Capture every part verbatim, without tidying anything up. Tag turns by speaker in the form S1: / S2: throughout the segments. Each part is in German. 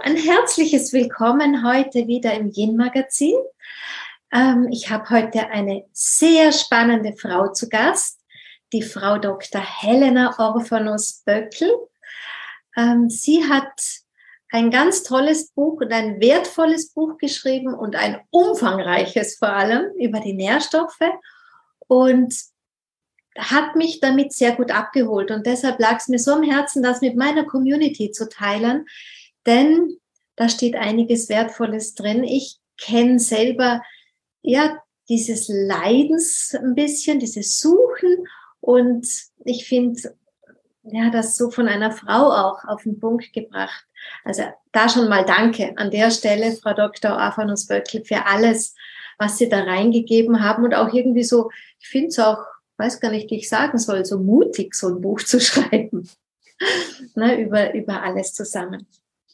S1: ein herzliches Willkommen heute wieder im Yin-Magazin. Ähm, ich habe heute eine sehr spannende Frau zu Gast, die Frau Doktor Helena Orphanus-Böckl. Ähm, sie hat ein ganz tolles Buch und ein wertvolles Buch geschrieben und ein umfangreiches vor allem über die Nährstoffe und hat mich damit sehr gut abgeholt. Und deshalb lag es mir so am Herzen, das mit meiner Community zu teilen, denn da steht einiges Wertvolles drin. Ich kenne selber ja dieses Leidens ein bisschen, dieses Suchen, und ich finde, ja, das so von einer Frau auch auf den Punkt gebracht. Also da schon mal danke an der Stelle, Frau Doktor Orphanus-Böckl, für alles, was Sie da reingegeben haben, und auch irgendwie so, ich finde es auch, weiß gar nicht, wie ich sagen soll, so mutig, so ein Buch zu schreiben, ne, über, über alles zusammen.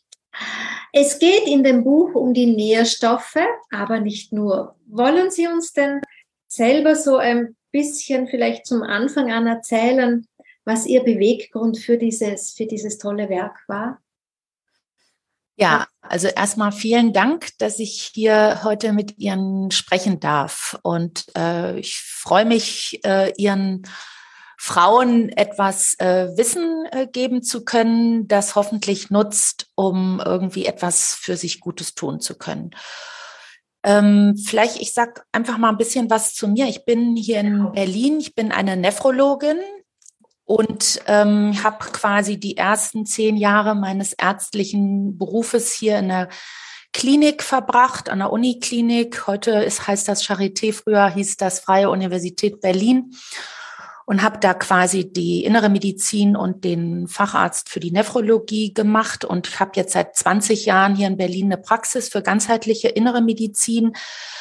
S1: Es geht in dem Buch um die Nährstoffe, aber nicht nur. Wollen Sie uns denn selber so ein bisschen vielleicht zum Anfang an erzählen, was Ihr Beweggrund für dieses, für dieses tolle Werk war?
S2: Ja, also erstmal vielen Dank, dass ich hier heute mit Ihnen sprechen darf. Und äh, ich freue mich, äh, Ihren Frauen etwas äh, Wissen äh, geben zu können, das hoffentlich nutzt, um irgendwie etwas für sich Gutes tun zu können. Ähm, vielleicht, ich sag einfach mal ein bisschen was zu mir. Ich bin hier in Berlin, ich bin eine Nephrologin. Und ähm, habe quasi die ersten zehn Jahre meines ärztlichen Berufes hier in der Klinik verbracht, an der Uniklinik. Heute ist, heißt das Charité, früher hieß das Freie Universität Berlin. Und habe da quasi die innere Medizin und den Facharzt für die Nephrologie gemacht. Und ich habe jetzt seit zwanzig Jahren hier in Berlin eine Praxis für ganzheitliche innere Medizin.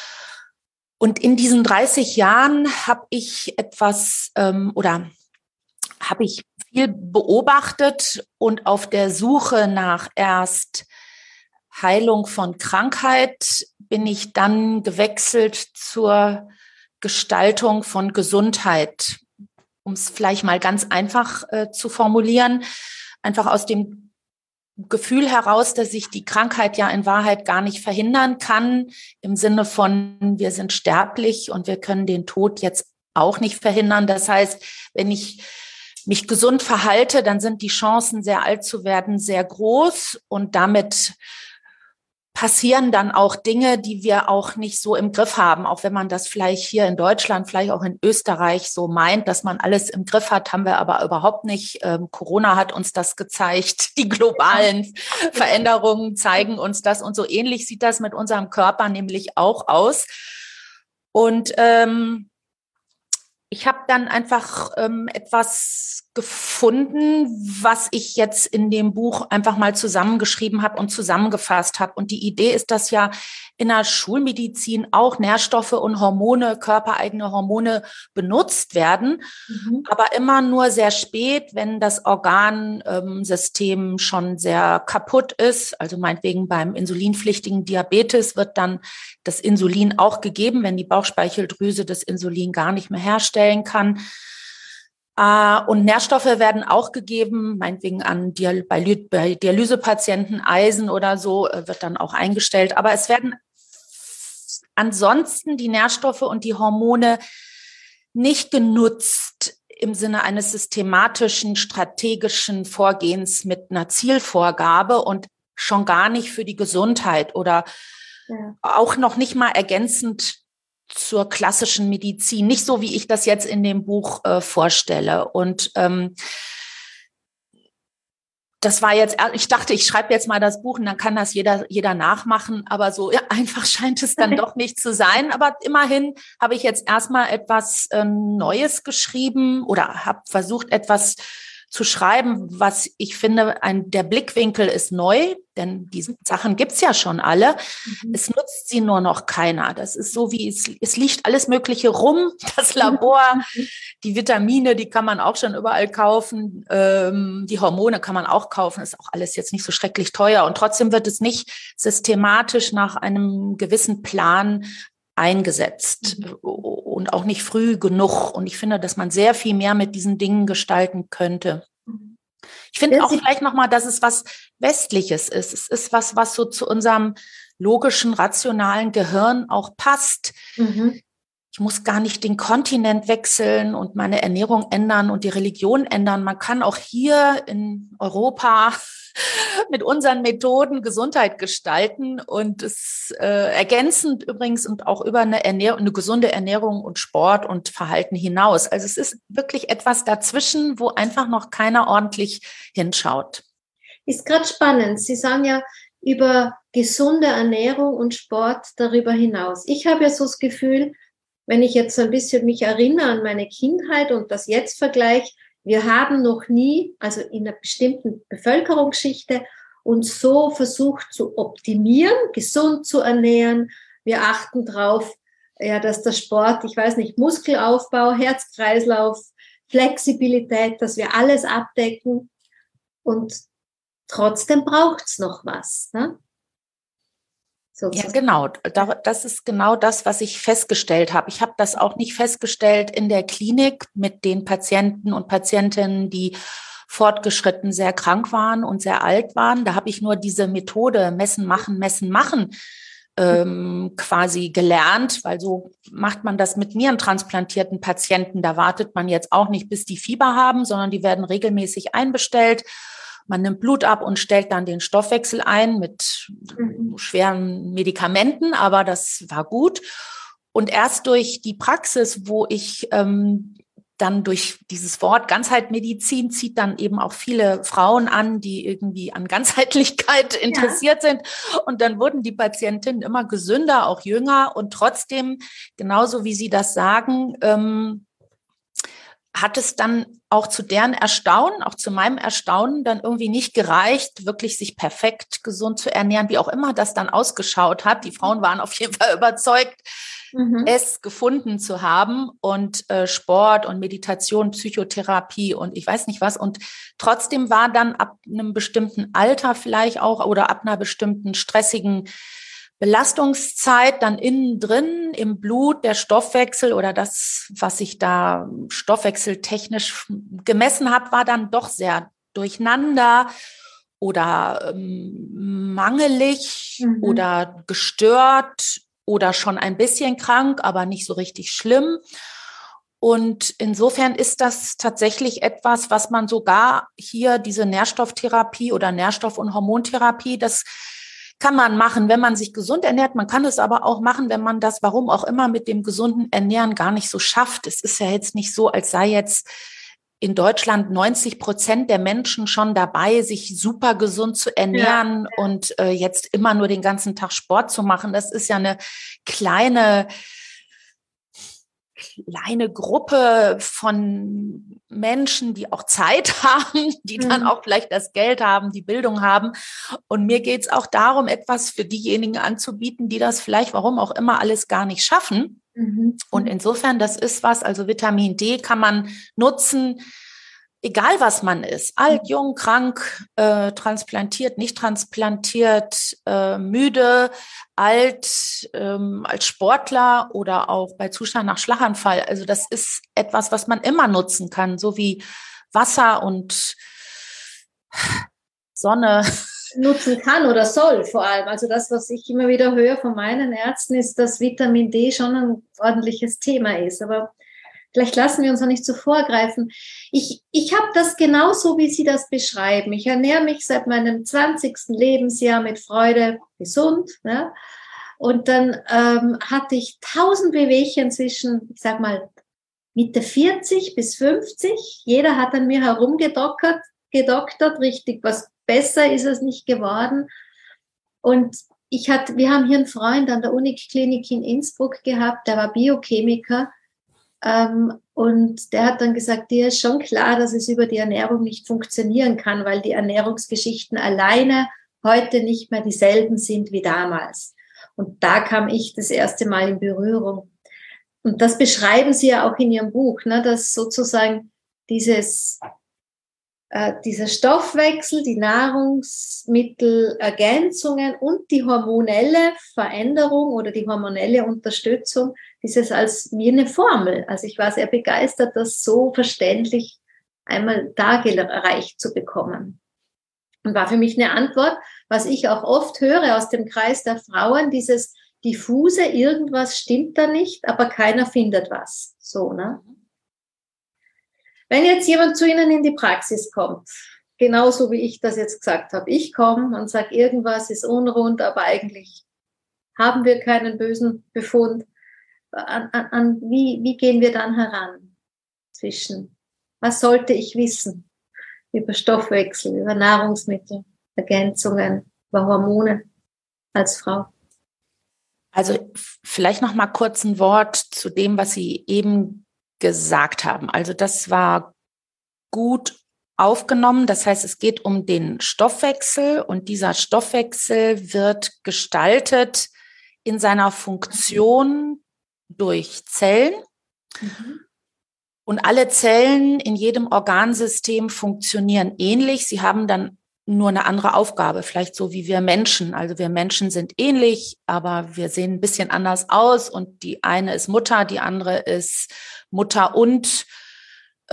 S2: Und in diesen dreißig Jahren habe ich etwas ähm, oder habe ich viel beobachtet und auf der Suche nach erst Heilung von Krankheit bin ich dann gewechselt zur Gestaltung von Gesundheit, um es vielleicht mal ganz einfach äh, zu formulieren, einfach aus dem Gefühl heraus, dass ich die Krankheit ja in Wahrheit gar nicht verhindern kann, im Sinne von, wir sind sterblich und wir können den Tod jetzt auch nicht verhindern. Das heißt, wenn ich mich gesund verhalte, dann sind die Chancen, sehr alt zu werden, sehr groß, und damit passieren dann auch Dinge, die wir auch nicht so im Griff haben. Auch wenn man das vielleicht hier in Deutschland, vielleicht auch in Österreich so meint, dass man alles im Griff hat, haben wir aber überhaupt nicht. Ähm, Corona hat uns das gezeigt. Die globalen Veränderungen zeigen uns das, und so ähnlich sieht das mit unserem Körper nämlich auch aus. Und ähm, ich habe dann einfach ähm, etwas gefunden, was ich jetzt in dem Buch einfach mal zusammengeschrieben habe und zusammengefasst habe. Und die Idee ist, dass ja in der Schulmedizin auch Nährstoffe und Hormone, körpereigene Hormone benutzt werden, mhm. aber immer nur sehr spät, wenn das Organsystem ähm, schon sehr kaputt ist. Also meinetwegen beim insulinpflichtigen Diabetes wird dann das Insulin auch gegeben, wenn die Bauchspeicheldrüse das Insulin gar nicht mehr herstellen kann. Und Nährstoffe werden auch gegeben, meinetwegen an Dial- bei, bei Dialysepatienten, Eisen oder so, wird dann auch eingestellt. Aber es werden ansonsten die Nährstoffe und die Hormone nicht genutzt im Sinne eines systematischen, strategischen Vorgehens mit einer Zielvorgabe und schon gar nicht für die Gesundheit oder ja. auch noch nicht mal ergänzend zur klassischen Medizin, nicht so, wie ich das jetzt in dem Buch äh, vorstelle. Und ähm, das war jetzt, ich dachte, ich schreibe jetzt mal das Buch und dann kann das jeder, jeder nachmachen, aber so ja, einfach scheint es dann doch nicht zu sein. Aber immerhin habe ich jetzt erstmal etwas äh, Neues geschrieben oder habe versucht, etwas zu schreiben, was ich finde, ein, der Blickwinkel ist neu, denn diese Sachen gibt's ja schon alle. Mhm. Es nutzt sie nur noch keiner. Das ist so wie, es, es liegt alles Mögliche rum, das Labor, die Vitamine, die kann man auch schon überall kaufen, ähm, die Hormone kann man auch kaufen, ist auch alles jetzt nicht so schrecklich teuer, und trotzdem wird es nicht systematisch nach einem gewissen Plan eingesetzt mhm. und auch nicht früh genug. Und ich finde, dass man sehr viel mehr mit diesen Dingen gestalten könnte. Ich finde auch vielleicht nochmal, dass es was Westliches ist. Es ist was, was so zu unserem logischen, rationalen Gehirn auch passt. Mhm. Ich muss gar nicht den Kontinent wechseln und meine Ernährung ändern und die Religion ändern. Man kann auch hier in Europa mit unseren Methoden Gesundheit gestalten und es äh, ergänzend übrigens und auch über eine Ernährung, eine gesunde Ernährung und Sport und Verhalten hinaus. Also es ist wirklich etwas dazwischen, wo einfach noch keiner ordentlich hinschaut.
S1: Ist gerade spannend. Sie sagen ja über gesunde Ernährung und Sport darüber hinaus. Ich habe ja so das Gefühl, wenn ich jetzt so ein bisschen mich erinnere an meine Kindheit und das jetzt vergleiche, wir haben noch nie, also in einer bestimmten Bevölkerungsschichte, uns so versucht zu optimieren, gesund zu ernähren. Wir achten drauf, ja, dass der Sport, ich weiß nicht, Muskelaufbau, Herz-Kreislauf, Flexibilität, dass wir alles abdecken. Und trotzdem braucht's noch was, ne?
S2: Ja, genau. Das ist genau das, was ich festgestellt habe. Ich habe das auch nicht festgestellt in der Klinik mit den Patienten und Patientinnen, die fortgeschritten sehr krank waren und sehr alt waren. Da habe ich nur diese Methode messen, machen, messen, machen ähm, quasi gelernt, weil so macht man das mit nierentransplantierten Patienten. Da wartet man jetzt auch nicht, bis die Fieber haben, sondern die werden regelmäßig einbestellt. Man nimmt Blut ab und stellt dann den Stoffwechsel ein mit mhm. schweren Medikamenten, aber das war gut. Und erst durch die Praxis, wo ich ähm, dann durch dieses Wort Ganzheitmedizin zieht dann eben auch viele Frauen an, die irgendwie an Ganzheitlichkeit interessiert ja. sind. Und dann wurden die Patientinnen immer gesünder, auch jünger. Und trotzdem, genauso wie Sie das sagen, ähm, hat es dann auch zu deren Erstaunen, auch zu meinem Erstaunen dann irgendwie nicht gereicht, wirklich sich perfekt gesund zu ernähren, wie auch immer das dann ausgeschaut hat. Die Frauen waren auf jeden Fall überzeugt, mhm. es gefunden zu haben und äh, Sport und Meditation, Psychotherapie und ich weiß nicht was. Und trotzdem war dann ab einem bestimmten Alter vielleicht auch oder ab einer bestimmten stressigen Belastungszeit dann innen drin im Blut der Stoffwechsel oder das, was ich da stoffwechseltechnisch gemessen habe, war dann doch sehr durcheinander oder ähm, mangelig mhm. oder gestört oder schon ein bisschen krank, aber nicht so richtig schlimm. Und insofern ist das tatsächlich etwas, was man sogar hier, diese Nährstofftherapie oder Nährstoff- und Hormontherapie, das kann man machen, wenn man sich gesund ernährt. Man kann es aber auch machen, wenn man das, warum auch immer, mit dem gesunden Ernähren gar nicht so schafft. Es ist ja jetzt nicht so, als sei jetzt in Deutschland neunzig Prozent der Menschen schon dabei, sich super gesund zu ernähren ja. und äh, jetzt immer nur den ganzen Tag Sport zu machen. Das ist ja eine kleine kleine Gruppe von Menschen, die auch Zeit haben, die mhm. dann auch vielleicht das Geld haben, die Bildung haben. Und mir geht es auch darum, etwas für diejenigen anzubieten, die das vielleicht, warum auch immer, alles gar nicht schaffen. Mhm. Und insofern, das ist was, also Vitamin D kann man nutzen, egal was man ist, alt, jung, krank, äh, transplantiert, nicht transplantiert, äh, müde, alt, ähm, als Sportler oder auch bei Zustand nach Schlaganfall. Also das ist etwas, was man immer nutzen kann, so wie Wasser und Sonne.
S1: Nutzen kann oder soll vor allem. Also das, was ich immer wieder höre von meinen Ärzten, ist, dass Vitamin D schon ein ordentliches Thema ist. Aber vielleicht lassen wir uns noch nicht so vorgreifen. Ich, ich habe das genauso, wie Sie das beschreiben. Ich ernähre mich seit meinem zwanzigsten Lebensjahr mit Freude gesund. Ne? Und dann ähm, hatte ich tausend Wehwehchen zwischen, ich sag mal, Mitte vierzig bis fünfzig. Jeder hat an mir herumgedoktert, gedoktert, richtig, was besser ist es nicht geworden. Und ich hatte, wir haben hier einen Freund an der Uniklinik in Innsbruck gehabt, der war Biochemiker. Ähm, und der hat dann gesagt, dir ist schon klar, dass es über die Ernährung nicht funktionieren kann, weil die Ernährungsgeschichten alleine heute nicht mehr dieselben sind wie damals. Und da kam ich das erste Mal in Berührung. Und das beschreiben Sie ja auch in Ihrem Buch, ne, dass sozusagen dieses, äh, dieser Stoffwechsel, die Nahrungsmittelergänzungen und die hormonelle Veränderung oder die hormonelle Unterstützung, dieses als wie eine Formel. Also ich war sehr begeistert, das so verständlich einmal dargereicht zu bekommen. Und war für mich eine Antwort, was ich auch oft höre aus dem Kreis der Frauen, dieses diffuse, irgendwas stimmt da nicht, aber keiner findet was. So, ne? Wenn jetzt jemand zu Ihnen in die Praxis kommt, genauso wie ich das jetzt gesagt habe, ich komme und sage, irgendwas ist unrund, aber eigentlich haben wir keinen bösen Befund. An, an, an, wie, wie gehen wir dann heran? Zwischen, was sollte ich wissen über Stoffwechsel, über Nahrungsmittel, Ergänzungen, über Hormone als Frau?
S2: Also vielleicht noch mal kurz ein Wort zu dem, was Sie eben gesagt haben. Also das war gut aufgenommen. Das heißt, es geht um den Stoffwechsel und dieser Stoffwechsel wird gestaltet in seiner Funktion durch Zellen. Mhm. Und alle Zellen in jedem Organsystem funktionieren ähnlich. Sie haben dann nur eine andere Aufgabe, vielleicht so wie wir Menschen. Also wir Menschen sind ähnlich, aber wir sehen ein bisschen anders aus. Und die eine ist Mutter, die andere ist Mutter und äh,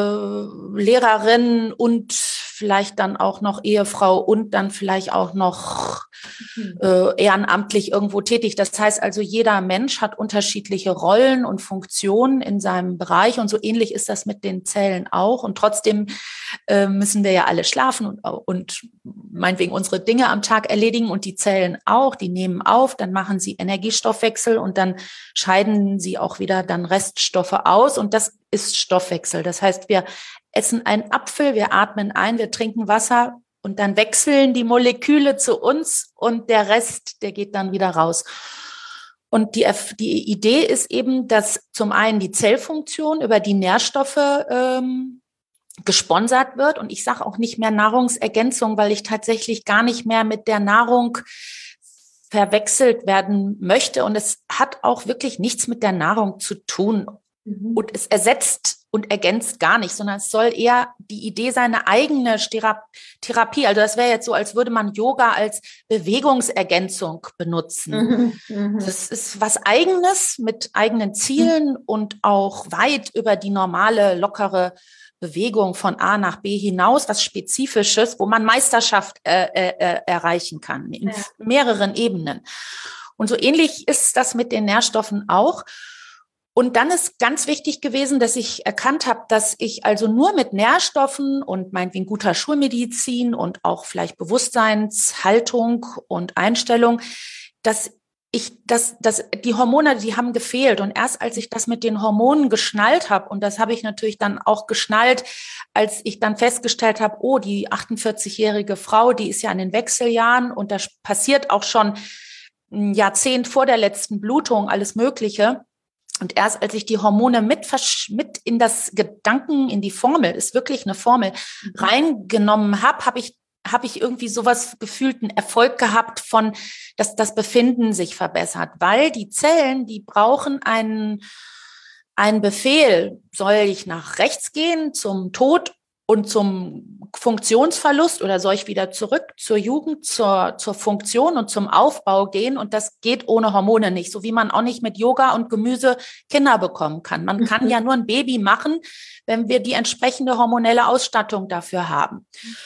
S2: Lehrerin und vielleicht dann auch noch Ehefrau und dann vielleicht auch noch äh, ehrenamtlich irgendwo tätig. Das heißt also, jeder Mensch hat unterschiedliche Rollen und Funktionen in seinem Bereich und so ähnlich ist das mit den Zellen auch. Und trotzdem äh, müssen wir ja alle schlafen und, und meinetwegen unsere Dinge am Tag erledigen und die Zellen auch, die nehmen auf, dann machen sie Energiestoffwechsel und dann scheiden sie auch wieder dann Reststoffe aus und das ist Stoffwechsel. Das heißt, wir essen einen Apfel, wir atmen ein, wir trinken Wasser und dann wechseln die Moleküle zu uns und der Rest, der geht dann wieder raus. Und die, die Idee ist eben, dass zum einen die Zellfunktion über die Nährstoffe ähm, gesponsert wird. Und ich sage auch nicht mehr Nahrungsergänzung, weil ich tatsächlich gar nicht mehr mit der Nahrung verwechselt werden möchte. Und es hat auch wirklich nichts mit der Nahrung zu tun. Mhm. Und es ersetzt und ergänzt gar nicht, sondern es soll eher die Idee sein, eine eigene Therapie. Also das wäre jetzt so, als würde man Yoga als Bewegungsergänzung benutzen. Mhm. Das ist was Eigenes mit eigenen Zielen mhm. und auch weit über die normale, lockere Bewegung von A nach B hinaus, was Spezifisches, wo man Meisterschaft äh, äh, erreichen kann, in ja. mehreren Ebenen. Und so ähnlich ist das mit den Nährstoffen auch. Und dann ist ganz wichtig gewesen, dass ich erkannt habe, dass ich also nur mit Nährstoffen und meinetwegen guter Schulmedizin und auch vielleicht Bewusstseinshaltung und Einstellung, dass ich, dass, dass die Hormone, die haben gefehlt. Und erst als ich das mit den Hormonen geschnallt habe, und das habe ich natürlich dann auch geschnallt, als ich dann festgestellt habe, oh, die achtundvierzigjährige Frau, die ist ja in den Wechseljahren und da passiert auch schon ein Jahrzehnt vor der letzten Blutung alles Mögliche. Und erst als ich die Hormone mit, mit in das Gedanken, in die Formel, ist wirklich eine Formel, mhm. reingenommen habe, habe ich, habe ich irgendwie sowas gefühlten Erfolg gehabt von, dass das Befinden sich verbessert. Weil die Zellen, die brauchen einen, einen Befehl. Soll ich nach rechts gehen zum Tod und zum Funktionsverlust oder soll ich wieder zurück zur Jugend, zur, zur Funktion und zum Aufbau gehen? Und das geht ohne Hormone nicht, so wie man auch nicht mit Yoga und Gemüse Kinder bekommen kann. Man kann ja nur ein Baby machen, wenn wir die entsprechende hormonelle Ausstattung dafür haben.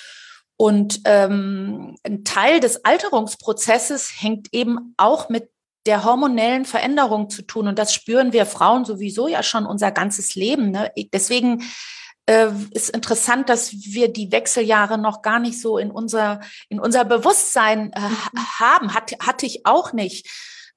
S2: Und ähm, ein Teil des Alterungsprozesses hängt eben auch mit der hormonellen Veränderung zu tun. Und das spüren wir Frauen sowieso ja schon unser ganzes Leben, ne? Deswegen äh, ist interessant, dass wir die Wechseljahre noch gar nicht so in unser, in unser Bewusstsein äh, haben. Hat, hatte ich auch nicht.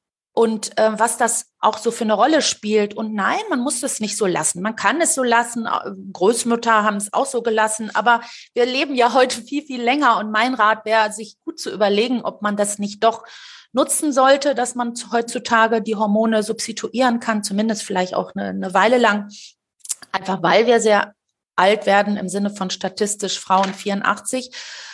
S2: Und äh, was das auch so für eine Rolle spielt. Und nein, man muss das nicht so lassen. Man kann es so lassen. Großmütter haben es auch so gelassen. Aber wir leben ja heute viel, viel länger. Und mein Rat wäre, sich gut zu überlegen, ob man das nicht doch nutzen sollte, dass man heutzutage die Hormone substituieren kann, zumindest vielleicht auch eine, eine Weile lang. Einfach weil wir sehr alt werden, im Sinne von statistisch Frauen vierundachtzig.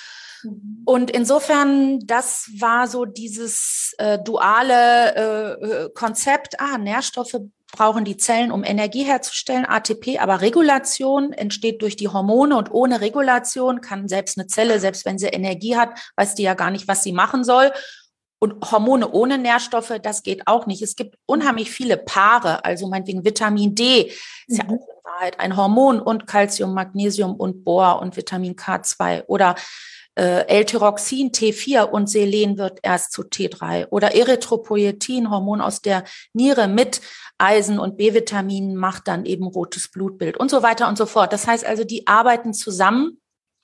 S2: Und insofern, das war so dieses äh, duale äh, Konzept, ah, Nährstoffe brauchen die Zellen, um Energie herzustellen, A T P, aber Regulation entsteht durch die Hormone und ohne Regulation kann selbst eine Zelle, selbst wenn sie Energie hat, weiß die ja gar nicht, was sie machen soll. Und Hormone ohne Nährstoffe, das geht auch nicht. Es gibt unheimlich viele Paare, also meinetwegen Vitamin D, ist ja auch in Wahrheit ein Hormon, und Calcium, Magnesium und Bor und Vitamin K zwei, oder äh, L-Tyroxin, T vier, und Selen wird erst zu T drei, oder Erythropoietin, Hormon aus der Niere mit Eisen und B-Vitaminen, macht dann eben rotes Blutbild und so weiter und so fort. Das heißt also, die arbeiten zusammen.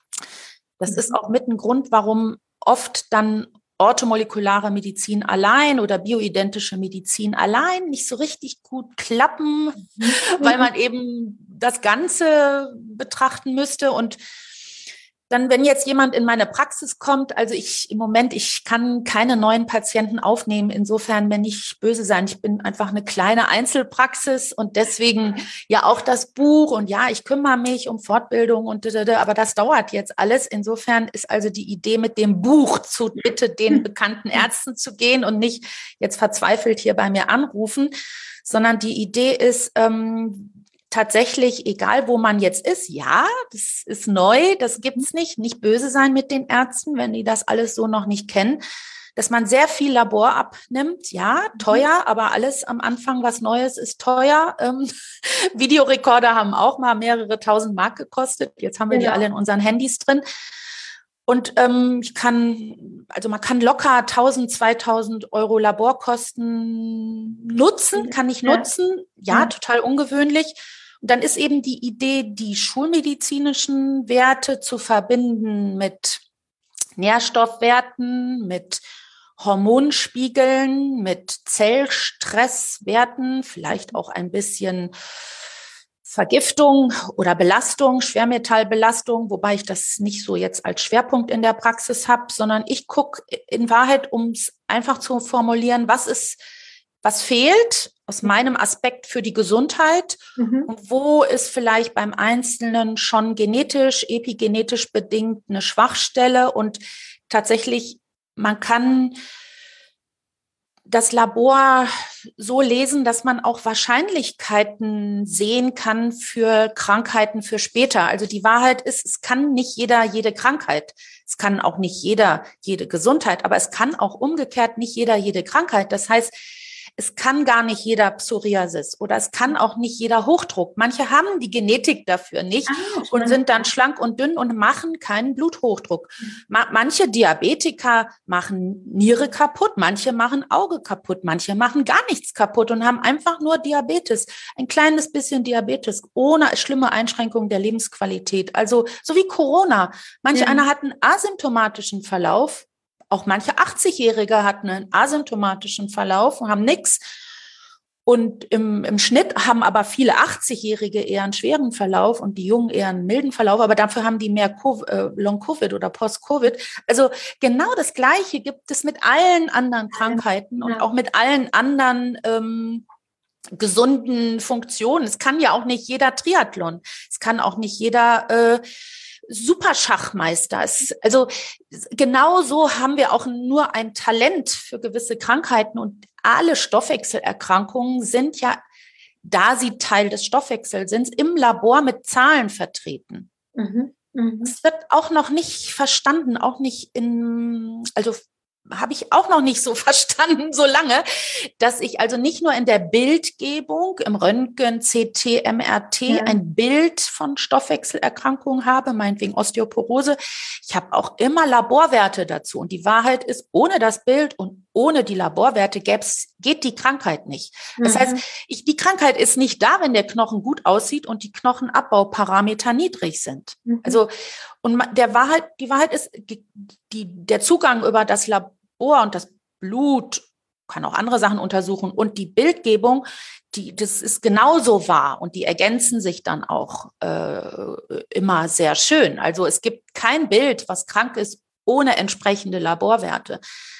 S2: Das ist auch mit ein Grund, warum oft dann orthomolekulare Medizin allein oder bioidentische Medizin allein nicht so richtig gut klappen, mhm. weil man eben das Ganze betrachten müsste. Und dann, wenn jetzt jemand in meine Praxis kommt, also ich im Moment, ich kann keine neuen Patienten aufnehmen. Insofern, wenn ich böse sein, ich bin einfach eine kleine Einzelpraxis und deswegen ja auch das Buch, und ja, ich kümmere mich um Fortbildung und aber das dauert jetzt alles. Insofern ist also die Idee, mit dem Buch zu bitte den bekannten Ärzten zu gehen und nicht jetzt verzweifelt hier bei mir anrufen, sondern die Idee ist, ähm, tatsächlich, egal wo man jetzt ist, ja, das ist neu, das gibt's nicht, nicht böse sein mit den Ärzten, wenn die das alles so noch nicht kennen, dass man sehr viel Labor abnimmt, ja, teuer, aber alles am Anfang, was Neues, ist teuer. Ähm, Videorekorder haben auch mal mehrere tausend Mark gekostet, jetzt haben wir genau. die alle in unseren Handys drin. Und ähm, ich kann, also man kann locker tausend, zweitausend Euro Laborkosten nutzen, kann ich ja. nutzen, ja, ja, total ungewöhnlich. Und dann ist eben die Idee, die schulmedizinischen Werte zu verbinden mit Nährstoffwerten, mit Hormonspiegeln, mit Zellstresswerten, vielleicht auch ein bisschen Vergiftung oder Belastung, Schwermetallbelastung, wobei ich das nicht so jetzt als Schwerpunkt in der Praxis habe, sondern ich gucke in Wahrheit, um es einfach zu formulieren, was ist, was fehlt aus meinem Aspekt für die Gesundheit, mhm. und wo ist vielleicht beim Einzelnen schon genetisch, epigenetisch bedingt eine Schwachstelle. Und tatsächlich, man kann das Labor so lesen, dass man auch Wahrscheinlichkeiten sehen kann für Krankheiten für später. Also die Wahrheit ist, es kann nicht jeder jede Krankheit. Es kann auch nicht jeder jede Gesundheit, aber es kann auch umgekehrt nicht jeder jede Krankheit. Das heißt, es kann gar nicht jeder Psoriasis oder es kann auch nicht jeder Hochdruck. Manche haben die Genetik dafür nicht ah, und sind dann schlank und dünn und machen keinen Bluthochdruck. Ma- manche Diabetiker machen Niere kaputt, manche machen Auge kaputt, manche machen gar nichts kaputt und haben einfach nur Diabetes. Ein kleines bisschen Diabetes ohne schlimme Einschränkung der Lebensqualität. Also so wie Corona. Manche ja. einer hat einen asymptomatischen Verlauf. Auch manche achtzigjährige hatten einen asymptomatischen Verlauf und haben nichts. Und im, im Schnitt haben aber viele achtzigjährige eher einen schweren Verlauf und die Jungen eher einen milden Verlauf. Aber dafür haben die mehr Co- äh, Long-Covid oder Post-Covid. Also genau das Gleiche gibt es mit allen anderen Krankheiten und auch mit allen anderen ähm, gesunden Funktionen. Es kann ja auch nicht jeder Triathlon. Es kann auch nicht jeder äh, Superschachmeister. Es, also genau so haben wir auch nur ein Talent für gewisse Krankheiten und alle Stoffwechselerkrankungen sind ja, da sie Teil des Stoffwechsels sind, im Labor mit Zahlen vertreten. Mhm, mh. Es wird auch noch nicht verstanden, auch nicht in, also habe ich auch noch nicht so verstanden, so lange, dass ich also nicht nur in der Bildgebung, im Röntgen, C T, M R T, ja. ein Bild von Stoffwechselerkrankungen habe, meinetwegen Osteoporose. Ich habe auch immer Laborwerte dazu. Und die Wahrheit ist, ohne das Bild und ohne die Laborwerte gäb's, geht die Krankheit nicht. Das mhm. heißt, ich, die Krankheit ist nicht da, wenn der Knochen gut aussieht und die Knochenabbauparameter niedrig sind. Mhm. Also, und der Wahrheit, die Wahrheit ist, die, der Zugang über das Labor und das Blut, kann auch andere Sachen untersuchen und die Bildgebung, die, das ist genauso wahr und die ergänzen sich dann auch äh, immer sehr schön. Also es gibt kein Bild, was krank ist, ohne entsprechende Laborwerte.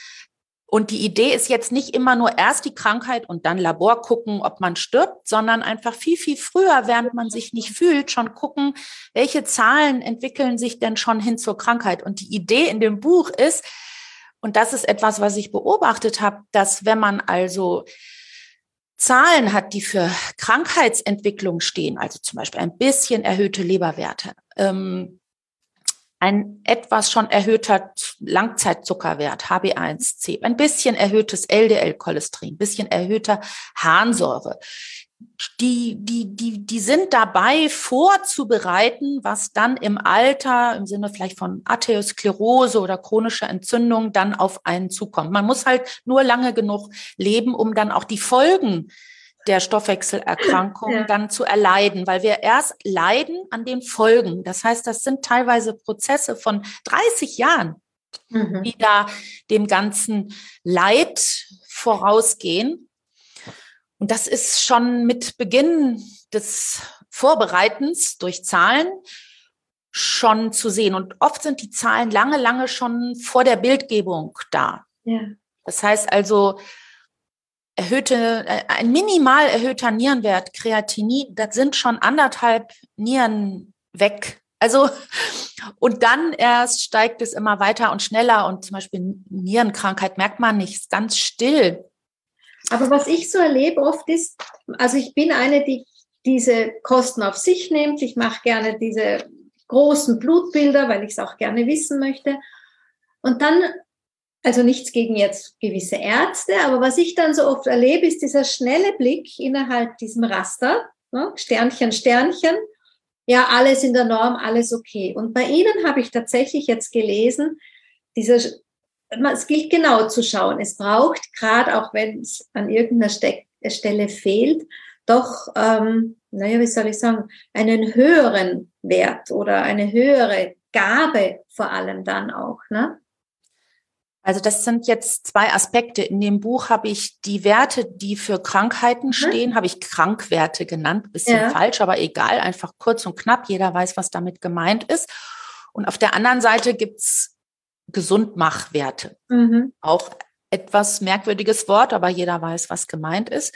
S2: Und die Idee ist jetzt nicht immer nur erst die Krankheit und dann Labor gucken, ob man stirbt, sondern einfach viel, viel früher, während man sich nicht fühlt, schon gucken, welche Zahlen entwickeln sich denn schon hin zur Krankheit. Und die Idee in dem Buch ist, und das ist etwas, was ich beobachtet habe, dass wenn man also Zahlen hat, die für Krankheitsentwicklung stehen, also zum Beispiel ein bisschen erhöhte Leberwerte, ähm, ein etwas schon erhöhter Langzeitzuckerwert, H b A eins C, ein bisschen erhöhtes L D L-Cholesterin, ein bisschen erhöhter Harnsäure. Die, die, die, die sind dabei vorzubereiten, was dann im Alter, im Sinne vielleicht von Arteriosklerose oder chronischer Entzündung, dann auf einen zukommt. Man muss halt nur lange genug leben, um dann auch die Folgen der Stoffwechselerkrankung ja. dann zu erleiden, weil wir erst leiden an den Folgen. Das heißt, das sind teilweise Prozesse von dreißig Jahren, mhm. die da dem ganzen Leid vorausgehen. Und das ist schon mit Beginn des Vorbereitens durch Zahlen schon zu sehen. Und oft sind die Zahlen lange, lange schon vor der Bildgebung da. Ja. Das heißt also, erhöhte, ein minimal erhöhter Nierenwert, Kreatinin, das sind schon anderthalb Nieren weg. Also, und dann erst steigt es immer weiter und schneller. Und zum Beispiel Nierenkrankheit merkt man nicht, ist ganz still.
S1: Aber was ich so erlebe oft ist, also ich bin eine, die diese Kosten auf sich nimmt. Ich mache gerne diese großen Blutbilder, weil ich es auch gerne wissen möchte. Und dann, also nichts gegen jetzt gewisse Ärzte, aber was ich dann so oft erlebe, ist dieser schnelle Blick innerhalb diesem Raster, ne? Sternchen, Sternchen, ja, alles in der Norm, alles okay. Und bei Ihnen habe ich tatsächlich jetzt gelesen, dieser es gilt genau zu schauen. Es braucht, gerade auch wenn es an irgendeiner Ste- Stelle fehlt, doch, ähm, naja, wie soll ich sagen, einen höheren Wert oder eine höhere Gabe vor allem dann auch, ne?
S2: Also das sind jetzt zwei Aspekte. In dem Buch habe ich die Werte, die für Krankheiten stehen, mhm. habe ich Krankwerte genannt. Bisschen ja. falsch, aber egal, einfach kurz und knapp. Jeder weiß, was damit gemeint ist. Und auf der anderen Seite gibt's Gesundmachwerte. Mhm. Auch etwas merkwürdiges Wort, aber jeder weiß, was gemeint ist.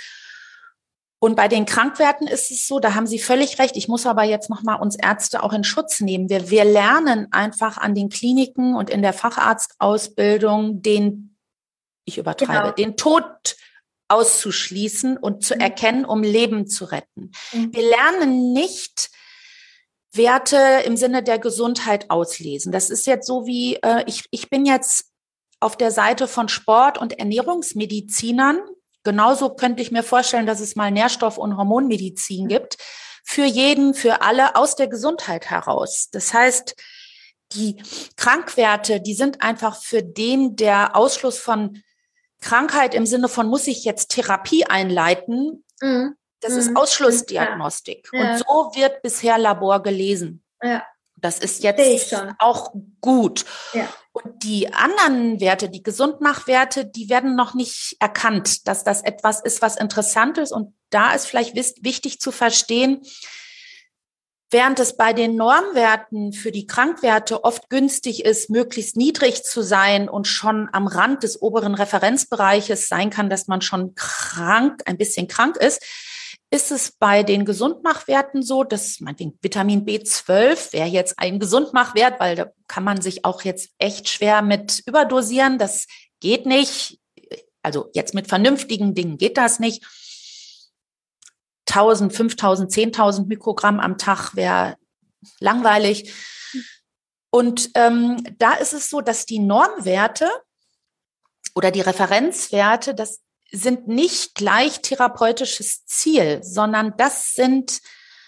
S2: Und bei den Krankwerten ist es so, da haben Sie völlig recht. Ich muss aber jetzt nochmal uns Ärzte auch in Schutz nehmen. Wir, wir lernen einfach an den Kliniken und in der Facharztausbildung den, ich übertreibe, genau. den Tod auszuschließen und zu mhm. erkennen, um Leben zu retten. Mhm. Wir lernen nicht Werte im Sinne der Gesundheit auslesen. Das ist jetzt so wie, äh, ich, ich bin jetzt auf der Seite von Sport- und Ernährungsmedizinern. Genauso könnte ich mir vorstellen, dass es mal Nährstoff- und Hormonmedizin gibt. Für jeden, für alle aus der Gesundheit heraus. Das heißt, die Krankwerte, die sind einfach für den, der Ausschluss von Krankheit im Sinne von, muss ich jetzt Therapie einleiten, mhm. Das mhm. ist Ausschlussdiagnostik. Ja. Und so wird bisher Labor gelesen. Ja. Das ist jetzt auch gut. Ja. Und die anderen Werte, die Gesundmachwerte, die werden noch nicht erkannt, dass das etwas ist, was interessant ist. Und da ist vielleicht wichtig zu verstehen, während es bei den Normwerten für die Krankwerte oft günstig ist, möglichst niedrig zu sein und schon am Rand des oberen Referenzbereiches sein kann, dass man schon krank, ein bisschen krank ist, ist es bei den Gesundmachwerten so, dass meinetwegen Vitamin B zwölf wäre jetzt ein Gesundmachwert, weil da kann man sich auch jetzt echt schwer mit überdosieren. Das geht nicht. Also jetzt mit vernünftigen Dingen geht das nicht. tausend, fünftausend, zehntausend Mikrogramm am Tag wäre langweilig. Und ähm, da ist es so, dass die Normwerte oder die Referenzwerte, das sind nicht gleich therapeutisches Ziel, sondern das sind,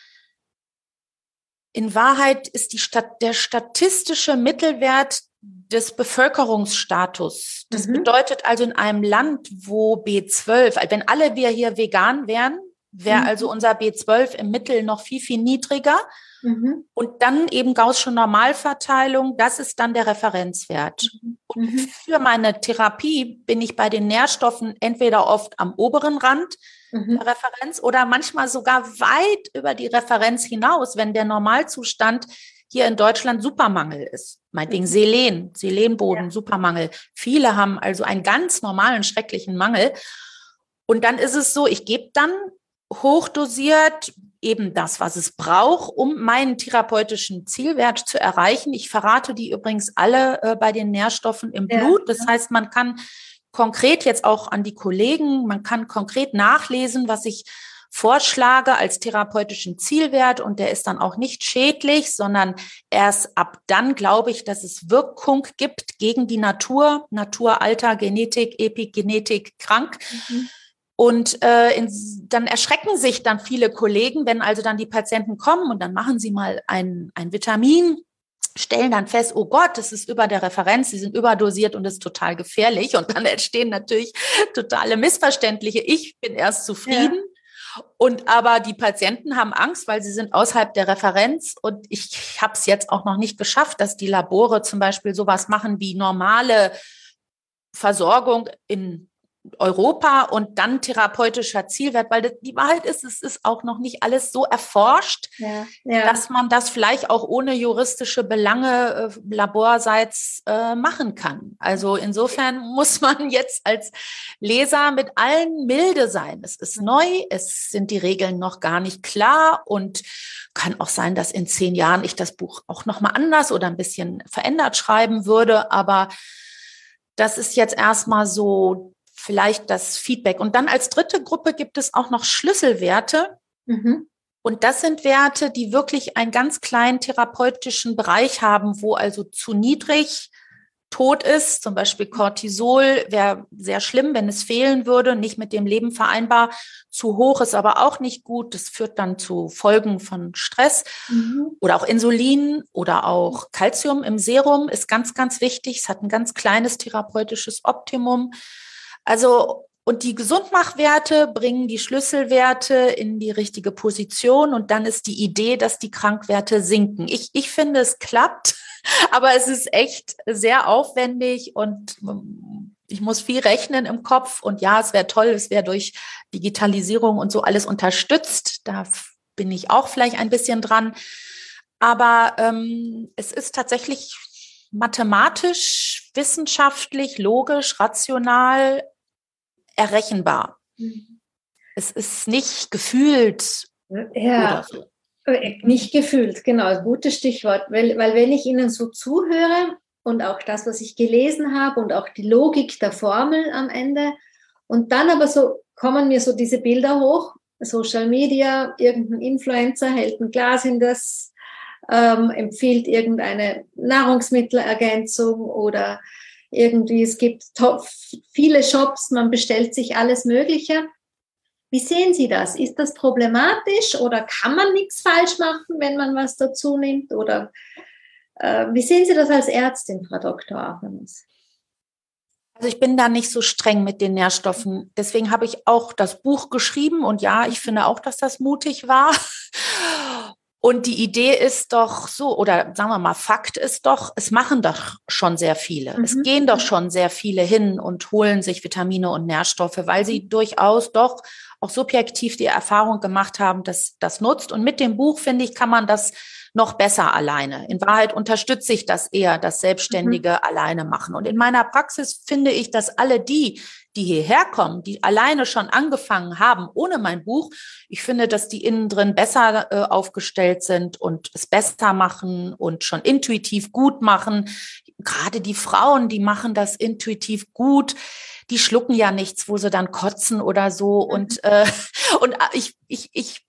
S2: in Wahrheit ist die Stat- der statistische Mittelwert des Bevölkerungsstatus. Das mhm. bedeutet also in einem Land, wo B zwölf, wenn alle wir hier vegan wären, wäre mhm. also unser B zwölf im Mittel noch viel, viel niedriger. Mhm. Und dann eben Gaußsche Normalverteilung, das ist dann der Referenzwert. Mhm. Und für meine Therapie bin ich bei den Nährstoffen entweder oft am oberen Rand mhm. der Referenz oder manchmal sogar weit über die Referenz hinaus, wenn der Normalzustand hier in Deutschland Supermangel ist. Meinetwegen mhm. Selen, Selenboden, ja. Supermangel. Viele haben also einen ganz normalen, schrecklichen Mangel. Und dann ist es so, ich gebe dann hochdosiert eben das, was es braucht, um meinen therapeutischen Zielwert zu erreichen. Ich verrate die übrigens alle äh, bei den Nährstoffen im ja. Blut. Das heißt, man kann konkret jetzt auch an die Kollegen, man kann konkret nachlesen, was ich vorschlage als therapeutischen Zielwert und der ist dann auch nicht schädlich, sondern erst ab dann glaube ich, dass es Wirkung gibt gegen die Natur, Natur, Alter, Genetik, Epigenetik, krank. Mhm. Und äh, in, dann erschrecken sich dann viele Kollegen, wenn also dann die Patienten kommen und dann machen sie mal ein, ein Vitamin, stellen dann fest, oh Gott, das ist über der Referenz, sie sind überdosiert und das ist total gefährlich. Und dann entstehen natürlich totale Missverständliche. Ich bin erst zufrieden. Ja. Und aber die Patienten haben Angst, weil sie sind außerhalb der Referenz. Und ich habe es jetzt auch noch nicht geschafft, dass die Labore zum Beispiel sowas machen wie normale Versorgung in Europa und dann therapeutischer Zielwert, weil das, die Wahrheit ist, es ist auch noch nicht alles so erforscht, ja, ja. dass man das vielleicht auch ohne juristische Belange äh, laborseits äh, machen kann. Also insofern muss man jetzt als Leser mit allen milde sein. Es ist neu, es sind die Regeln noch gar nicht klar und kann auch sein, dass in zehn Jahren ich das Buch auch noch mal anders oder ein bisschen verändert schreiben würde, aber das ist jetzt erstmal so vielleicht das Feedback. Und dann als dritte Gruppe gibt es auch noch Schlüsselwerte. Mhm. Und das sind Werte, die wirklich einen ganz kleinen therapeutischen Bereich haben, wo also zu niedrig tot ist. Zum Beispiel Cortisol wäre sehr schlimm, wenn es fehlen würde, nicht mit dem Leben vereinbar. Zu hoch ist aber auch nicht gut. Das führt dann zu Folgen von Stress. Mhm. Oder auch Insulin oder auch Calcium im Serum ist ganz, ganz wichtig. Es hat ein ganz kleines therapeutisches Optimum. Also, und die Gesundmachwerte bringen die Schlüsselwerte in die richtige Position und dann ist die Idee, dass die Krankwerte sinken. Ich, ich finde, es klappt, aber es ist echt sehr aufwendig und ich muss viel rechnen im Kopf und ja, es wäre toll, es wäre durch Digitalisierung und so alles unterstützt. Da bin ich auch vielleicht ein bisschen dran. Aber ähm, es ist tatsächlich mathematisch, wissenschaftlich, logisch, rational errechenbar. Mhm. Es ist nicht gefühlt.
S1: Ja, oder so. Nicht gefühlt, genau, gutes Stichwort. Weil, weil wenn ich Ihnen so zuhöre und auch das, was ich gelesen habe und auch die Logik der Formel am Ende und dann aber so kommen mir so diese Bilder hoch, Social Media, irgendein Influencer hält ein Glas in das, ähm, empfiehlt irgendeine Nahrungsmittelergänzung oder irgendwie, es gibt top, viele Shops, man bestellt sich alles Mögliche. Wie sehen Sie das? Ist das problematisch oder kann man nichts falsch machen, wenn man was dazu nimmt? Oder äh, wie sehen Sie das als Ärztin, Frau Doktor Arfenis?
S2: Also ich bin da nicht so streng mit den Nährstoffen. Deswegen habe ich auch das Buch geschrieben und ja, ich finde auch, dass das mutig war. Und die Idee ist doch so, oder sagen wir mal, Fakt ist doch, es machen doch schon sehr viele. Mhm. Es gehen doch schon sehr viele hin und holen sich Vitamine und Nährstoffe, weil sie durchaus doch auch subjektiv die Erfahrung gemacht haben, dass das nutzt. Und mit dem Buch, finde ich, kann man das noch besser alleine. In Wahrheit unterstütze ich das eher, das Selbstständige mhm. alleine machen. Und in meiner Praxis finde ich, dass alle die, die hierher kommen, die alleine schon angefangen haben, ohne mein Buch, ich finde, dass die innen drin besser äh, aufgestellt sind und es besser machen und schon intuitiv gut machen. Gerade die Frauen, die machen das intuitiv gut. Die schlucken ja nichts, wo sie dann kotzen oder so. Mhm. Und, äh, und ich, ich, ich,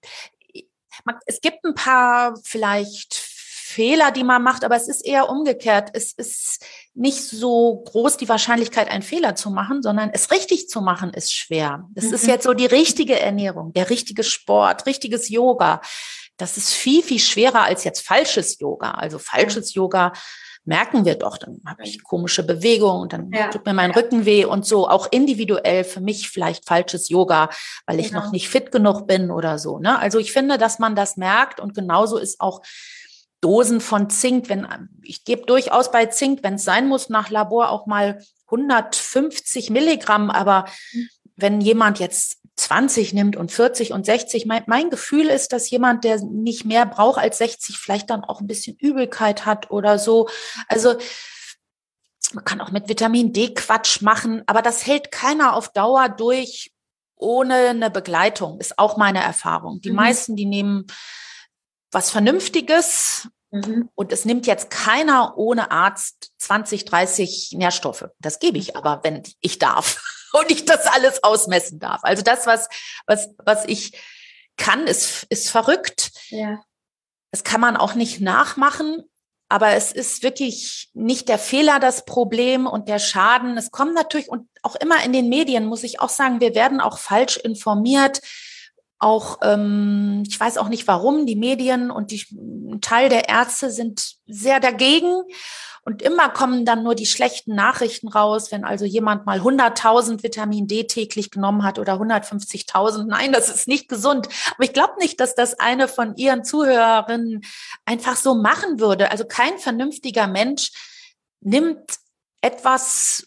S2: es gibt ein paar vielleicht Fehler, die man macht, aber es ist eher umgekehrt. Es ist nicht so groß die Wahrscheinlichkeit, einen Fehler zu machen, sondern es richtig zu machen ist schwer. Das mhm. ist jetzt so die richtige Ernährung, der richtige Sport, richtiges Yoga. Das ist viel, viel schwerer als jetzt falsches Yoga. Also falsches mhm. Yoga merken wir doch, dann habe ich komische Bewegungen und dann ja. tut mir mein Rücken weh und so. Auch individuell für mich vielleicht falsches Yoga, weil ich genau. noch nicht fit genug bin oder so. Ne? Also ich finde, dass man das merkt und genauso ist auch Dosen von Zink. Wenn ich gebe durchaus bei Zink, wenn es sein muss, nach Labor auch mal hundertfünfzig Milligramm. Aber mhm. wenn jemand jetzt zwanzig nimmt und vierzig und sechzig. Mein, mein Gefühl ist, dass jemand, der nicht mehr braucht als sechzig, vielleicht dann auch ein bisschen Übelkeit hat oder so. Also man kann auch mit Vitamin D Quatsch machen, aber das hält keiner auf Dauer durch ohne eine Begleitung, ist auch meine Erfahrung. Die mhm. meisten, die nehmen was Vernünftiges mhm. und es nimmt jetzt keiner ohne Arzt zwanzig, dreißig Nährstoffe. Das gebe ich aber, wenn ich darf. Und ich das alles ausmessen darf. Also das, was, was, was ich kann, ist, ist verrückt.
S1: Ja.
S2: Das kann man auch nicht nachmachen. Aber es ist wirklich nicht der Fehler das Problem und der Schaden. Es kommt natürlich und auch immer in den Medien, muss ich auch sagen, wir werden auch falsch informiert. Auch, ähm, ich weiß auch nicht warum, die Medien und die, ein Teil der Ärzte sind sehr dagegen. Und immer kommen dann nur die schlechten Nachrichten raus, wenn also jemand mal hunderttausend Vitamin D täglich genommen hat oder hundertfünfzigtausend. Nein, das ist nicht gesund. Aber ich glaube nicht, dass das eine von Ihren Zuhörerinnen einfach so machen würde. Also kein vernünftiger Mensch nimmt etwas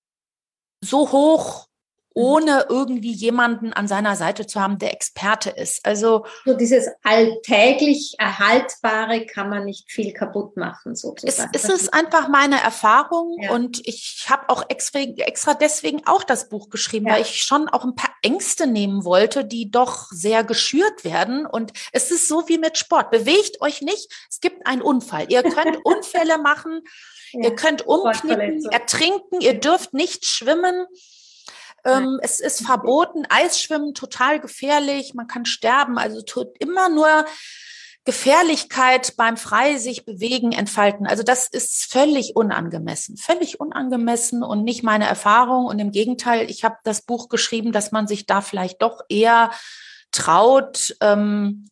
S2: so hoch, ohne irgendwie jemanden an seiner Seite zu haben, der Experte ist. Also
S1: so dieses alltäglich Erhaltbare kann man nicht viel kaputt machen, sozusagen.
S2: Es, es ist einfach meine Erfahrung,
S1: ja.
S2: Und ich habe auch extra, extra deswegen auch das Buch geschrieben, ja. weil ich schon auch ein paar Ängste nehmen wollte, die doch sehr geschürt werden. Und es ist so wie mit Sport. Bewegt euch nicht, es gibt einen Unfall. Ihr könnt Unfälle machen, ja. ihr könnt umknicken, ertrinken, ihr dürft nicht schwimmen. Ähm, es ist verboten, Eisschwimmen, total gefährlich, man kann sterben, also tut immer nur Gefährlichkeit beim frei sich bewegen, entfalten. Also das ist völlig unangemessen, völlig unangemessen und nicht meine Erfahrung. Und im Gegenteil, ich habe das Buch geschrieben, dass man sich da vielleicht doch eher traut, ähm,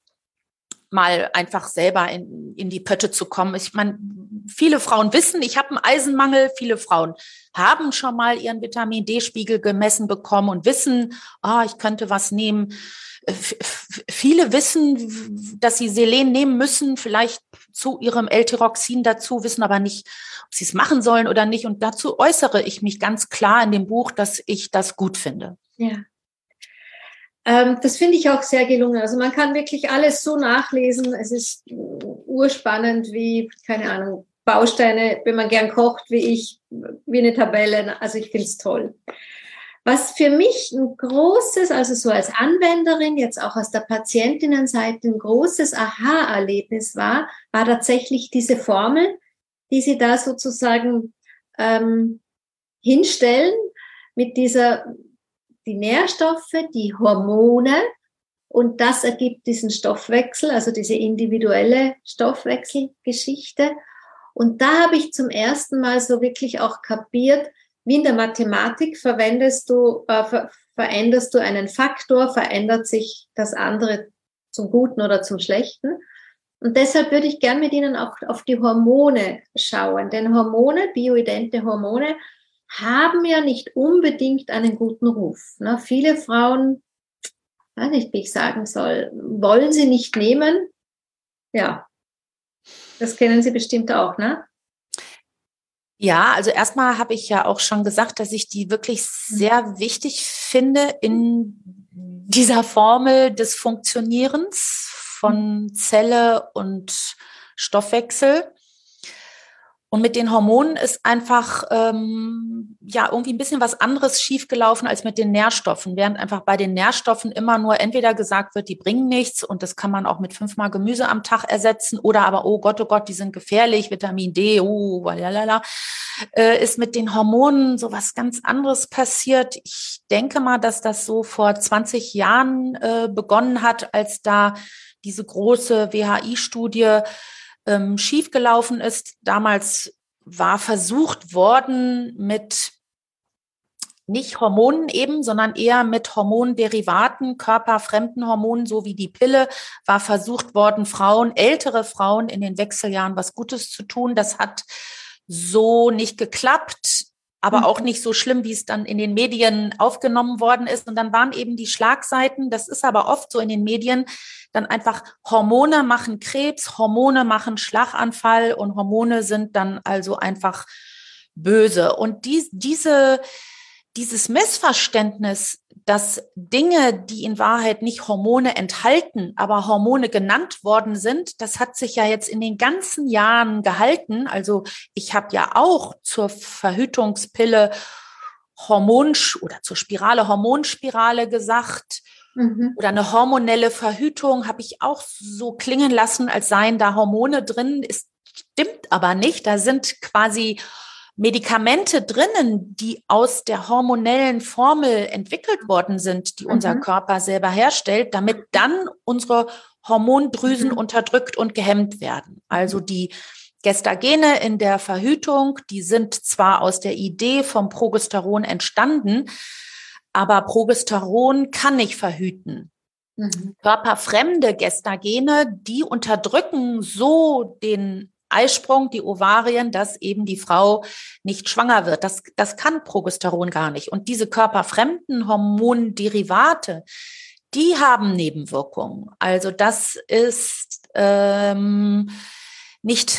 S2: mal einfach selber in, in die Pötte zu kommen. Ich meine, viele Frauen wissen, ich habe einen Eisenmangel. Viele Frauen haben schon mal ihren Vitamin-D-Spiegel gemessen bekommen und wissen, ah, ich könnte was nehmen. F- f- viele wissen, dass sie Selen nehmen müssen, vielleicht zu ihrem L-Tyroxin dazu, wissen aber nicht, ob sie es machen sollen oder nicht. Und dazu äußere ich mich ganz klar in dem Buch, dass ich das gut finde.
S1: Ja. Ähm, das finde ich auch sehr gelungen. Also man kann wirklich alles so nachlesen. Es ist urspannend wie, keine Ahnung, Bausteine, wenn man gern kocht, wie ich, wie eine Tabelle. Also ich finde es toll. Was für mich ein großes, also so als Anwenderin, jetzt auch aus der Patientinnenseite, ein großes Aha-Erlebnis war, war tatsächlich diese Formel, die Sie da sozusagen ähm, hinstellen mit dieser, die Nährstoffe, die Hormone, und das ergibt diesen Stoffwechsel, also diese individuelle Stoffwechselgeschichte. Und da habe ich zum ersten Mal so wirklich auch kapiert, wie in der Mathematik verwendest du, äh, ver- veränderst du einen Faktor, verändert sich das andere zum Guten oder zum Schlechten. Und deshalb würde ich gern mit Ihnen auch auf die Hormone schauen. Denn Hormone, bioidente Hormone, haben ja nicht unbedingt einen guten Ruf. Ne? Viele Frauen, weiß nicht, wie ich sagen soll, wollen sie nicht nehmen. Ja, das kennen Sie bestimmt auch, ne?
S2: Ja, also erstmal habe ich ja auch schon gesagt, dass ich die wirklich sehr wichtig finde in dieser Formel des Funktionierens von Zelle und Stoffwechsel. Und mit den Hormonen ist einfach ähm, ja irgendwie ein bisschen was anderes schiefgelaufen als mit den Nährstoffen, während einfach bei den Nährstoffen immer nur entweder gesagt wird, die bringen nichts und das kann man auch mit fünfmal Gemüse am Tag ersetzen oder aber, oh Gott, oh Gott, die sind gefährlich, Vitamin D, oh, lalala, äh, ist mit den Hormonen so was ganz anderes passiert. Ich denke mal, dass das so vor zwanzig Jahren äh, begonnen hat, als da diese große W H I-Studie Ähm, schiefgelaufen ist. Damals war versucht worden mit nicht Hormonen eben, sondern eher mit Hormonderivaten, körperfremden Hormonen, so wie die Pille, war versucht worden, Frauen, ältere Frauen in den Wechseljahren was Gutes zu tun. Das hat so nicht geklappt, aber auch nicht so schlimm, wie es dann in den Medien aufgenommen worden ist. Und dann waren eben die Schlagseiten, das ist aber oft so in den Medien, dann einfach Hormone machen Krebs, Hormone machen Schlaganfall und Hormone sind dann also einfach böse. Und die, diese, dieses Missverständnis, dass Dinge, die in Wahrheit nicht Hormone enthalten, aber Hormone genannt worden sind, das hat sich ja jetzt in den ganzen Jahren gehalten. Also ich habe ja auch zur Verhütungspille Hormon oder zur Spirale Hormonspirale gesagt. Mhm. Oder eine hormonelle Verhütung habe ich auch so klingen lassen, als seien da Hormone drin. Es stimmt aber nicht. Da sind quasi Medikamente drinnen, die aus der hormonellen Formel entwickelt worden sind, die unser
S1: Mhm.
S2: Körper selber herstellt, damit dann unsere Hormondrüsen
S1: Mhm.
S2: unterdrückt und gehemmt werden. Also die Gestagene in der Verhütung, die sind zwar aus der Idee vom Progesteron entstanden, aber Progesteron kann nicht verhüten. Mhm. Körperfremde Gestagene, die unterdrücken so den Eisprung, die Ovarien, dass eben die Frau nicht schwanger wird. Das, das kann Progesteron gar nicht. Und diese körperfremden Hormonderivate, die haben Nebenwirkungen. Also das ist ähm, nicht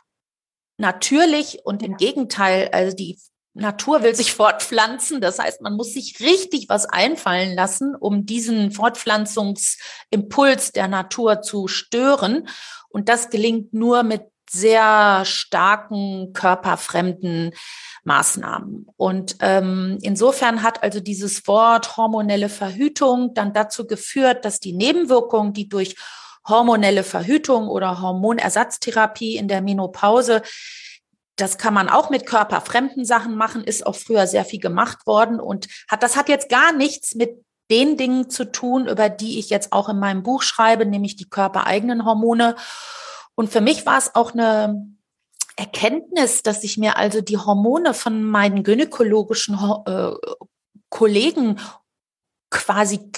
S2: natürlich und im Gegenteil, also die Natur will sich fortpflanzen. Das heißt, man muss sich richtig was einfallen lassen, um diesen Fortpflanzungsimpuls der Natur zu stören. Und das gelingt nur mit sehr starken, körperfremden Maßnahmen. Und ähm, insofern hat also dieses Wort hormonelle Verhütung dann dazu geführt, dass die Nebenwirkungen, die durch hormonelle Verhütung oder Hormonersatztherapie in der Menopause, das kann man auch mit körperfremden Sachen machen, ist auch früher sehr viel gemacht worden und hat, das hat jetzt gar nichts mit den Dingen zu tun, über die ich jetzt auch in meinem Buch schreibe, nämlich die körpereigenen Hormone. Und für mich war es auch eine Erkenntnis, dass ich mir also die Hormone von meinen gynäkologischen äh, Kollegen quasi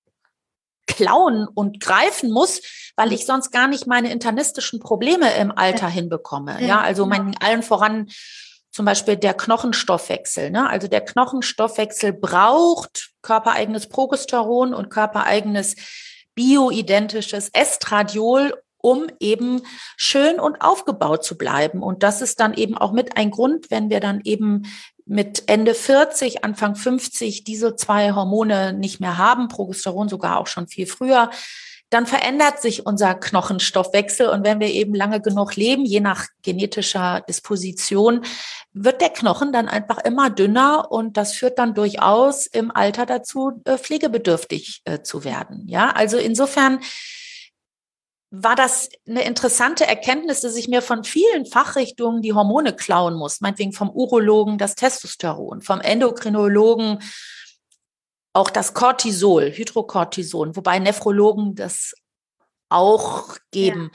S2: klauen und greifen muss, weil ich sonst gar nicht meine internistischen Probleme im Alter ja. hinbekomme. Ja, ja also mein, allen voran zum Beispiel der Knochenstoffwechsel. Ne? Also der Knochenstoffwechsel braucht körpereigenes Progesteron und körpereigenes bioidentisches Estradiol, um eben schön und aufgebaut zu bleiben. Und das ist dann eben auch mit ein Grund, wenn wir dann eben mit Ende vierzig, Anfang fünfzig diese zwei Hormone nicht mehr haben, Progesteron sogar auch schon viel früher, dann verändert sich unser Knochenstoffwechsel. Und wenn wir eben lange genug leben, je nach genetischer Disposition, wird der Knochen dann einfach immer dünner und das führt dann durchaus im Alter dazu, pflegebedürftig zu werden. Ja, also insofern war das eine interessante Erkenntnis, dass ich mir von vielen Fachrichtungen die Hormone klauen muss. Meinetwegen vom Urologen das Testosteron, vom Endokrinologen auch das Cortisol, Hydrocortison, wobei Nephrologen das auch geben. Ja.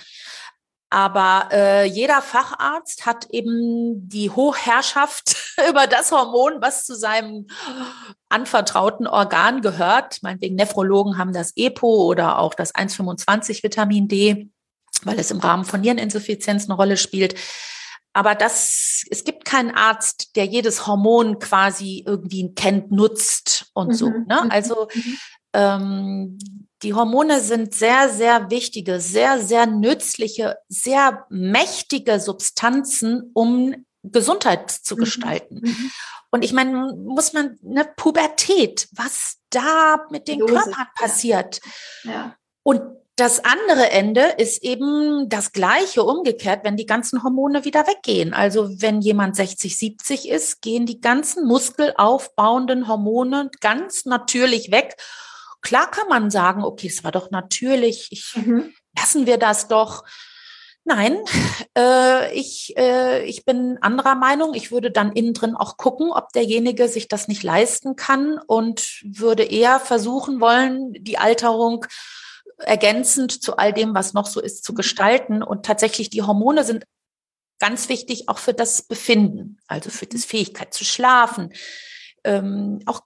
S2: Aber äh, jeder Facharzt hat eben die Hochherrschaft über das Hormon, was zu seinem anvertrauten Organ gehört. Meinetwegen Nephrologen haben das E P O oder auch das eins Komma fünfundzwanzig Vitamin D, weil es im Rahmen von Niereninsuffizienz eine Rolle spielt. Aber das, es gibt keinen Arzt, der jedes Hormon quasi irgendwie kennt, nutzt und mhm. so. Ne? Also mhm. ähm, die Hormone sind sehr, sehr wichtige, sehr, sehr nützliche, sehr mächtige Substanzen, um Gesundheit zu gestalten. Mhm. Und ich meine, muss man, eine Pubertät, was da mit den Dosis, Körpern passiert. Ja. Ja. Und das andere Ende ist eben das Gleiche umgekehrt, wenn die ganzen Hormone wieder weggehen. Also wenn jemand sechzig, siebzig ist, gehen die ganzen muskelaufbauenden Hormone ganz natürlich weg. Klar kann man sagen, okay, es war doch natürlich, ich, mhm. lassen wir das doch. Nein, äh, ich, äh, ich bin anderer Meinung. Ich würde dann innen drin auch gucken, ob derjenige sich das nicht leisten kann und würde eher versuchen wollen, die Alterung ergänzend zu all dem, was noch so ist, zu gestalten. Und tatsächlich die Hormone sind ganz wichtig auch für das Befinden, also für die Fähigkeit zu schlafen. Ähm, auch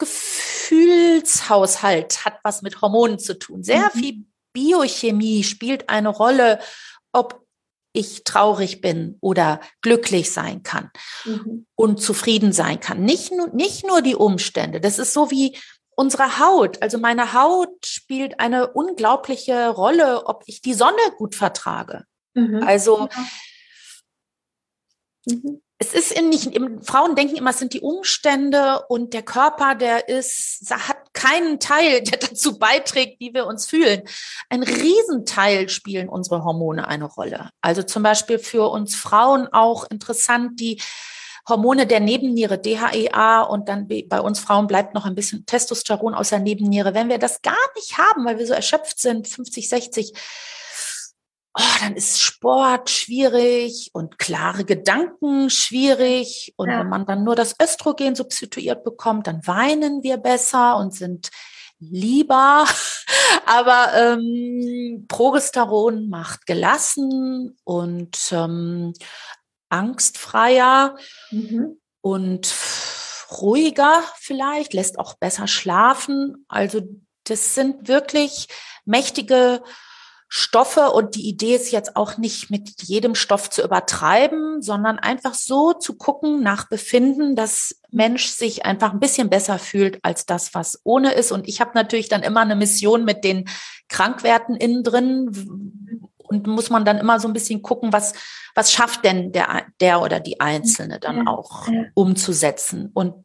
S2: Gefühlshaushalt hat was mit Hormonen zu tun. Sehr mhm. viel Biochemie spielt eine Rolle, ob ich traurig bin oder glücklich sein kann mhm. und zufrieden sein kann. Nicht nur, nicht nur die Umstände. Das ist so wie unsere Haut. Also meine Haut spielt eine unglaubliche Rolle, ob ich die Sonne gut vertrage. Mhm. Also ja. mhm. Es ist in nicht, Frauen denken immer, es sind die Umstände und der Körper, der ist, hat keinen Teil, der dazu beiträgt, wie wir uns fühlen. Ein Riesenteil spielen unsere Hormone eine Rolle. Also zum Beispiel für uns Frauen auch interessant, die Hormone der Nebenniere, D H E A, und dann bei uns Frauen bleibt noch ein bisschen Testosteron aus der Nebenniere. Wenn wir das gar nicht haben, weil wir so erschöpft sind, fünfzig, sechzig, oh, dann ist Sport schwierig und klare Gedanken schwierig. Und ja. wenn man dann nur das Östrogen substituiert bekommt, dann weinen wir besser und sind lieber. Aber ähm, Progesteron macht gelassen und ähm, angstfreier mhm. und ruhiger vielleicht, lässt auch besser schlafen. Also das sind wirklich mächtige Stoffe und die Idee ist jetzt auch nicht mit jedem Stoff zu übertreiben, sondern einfach so zu gucken nach Befinden, dass Mensch sich einfach ein bisschen besser fühlt als das, was ohne ist. Und ich habe natürlich dann immer eine Mission mit den Krankwerten innen drin und muss man dann immer so ein bisschen gucken, was, was schafft denn der, der oder die Einzelne dann auch umzusetzen. Und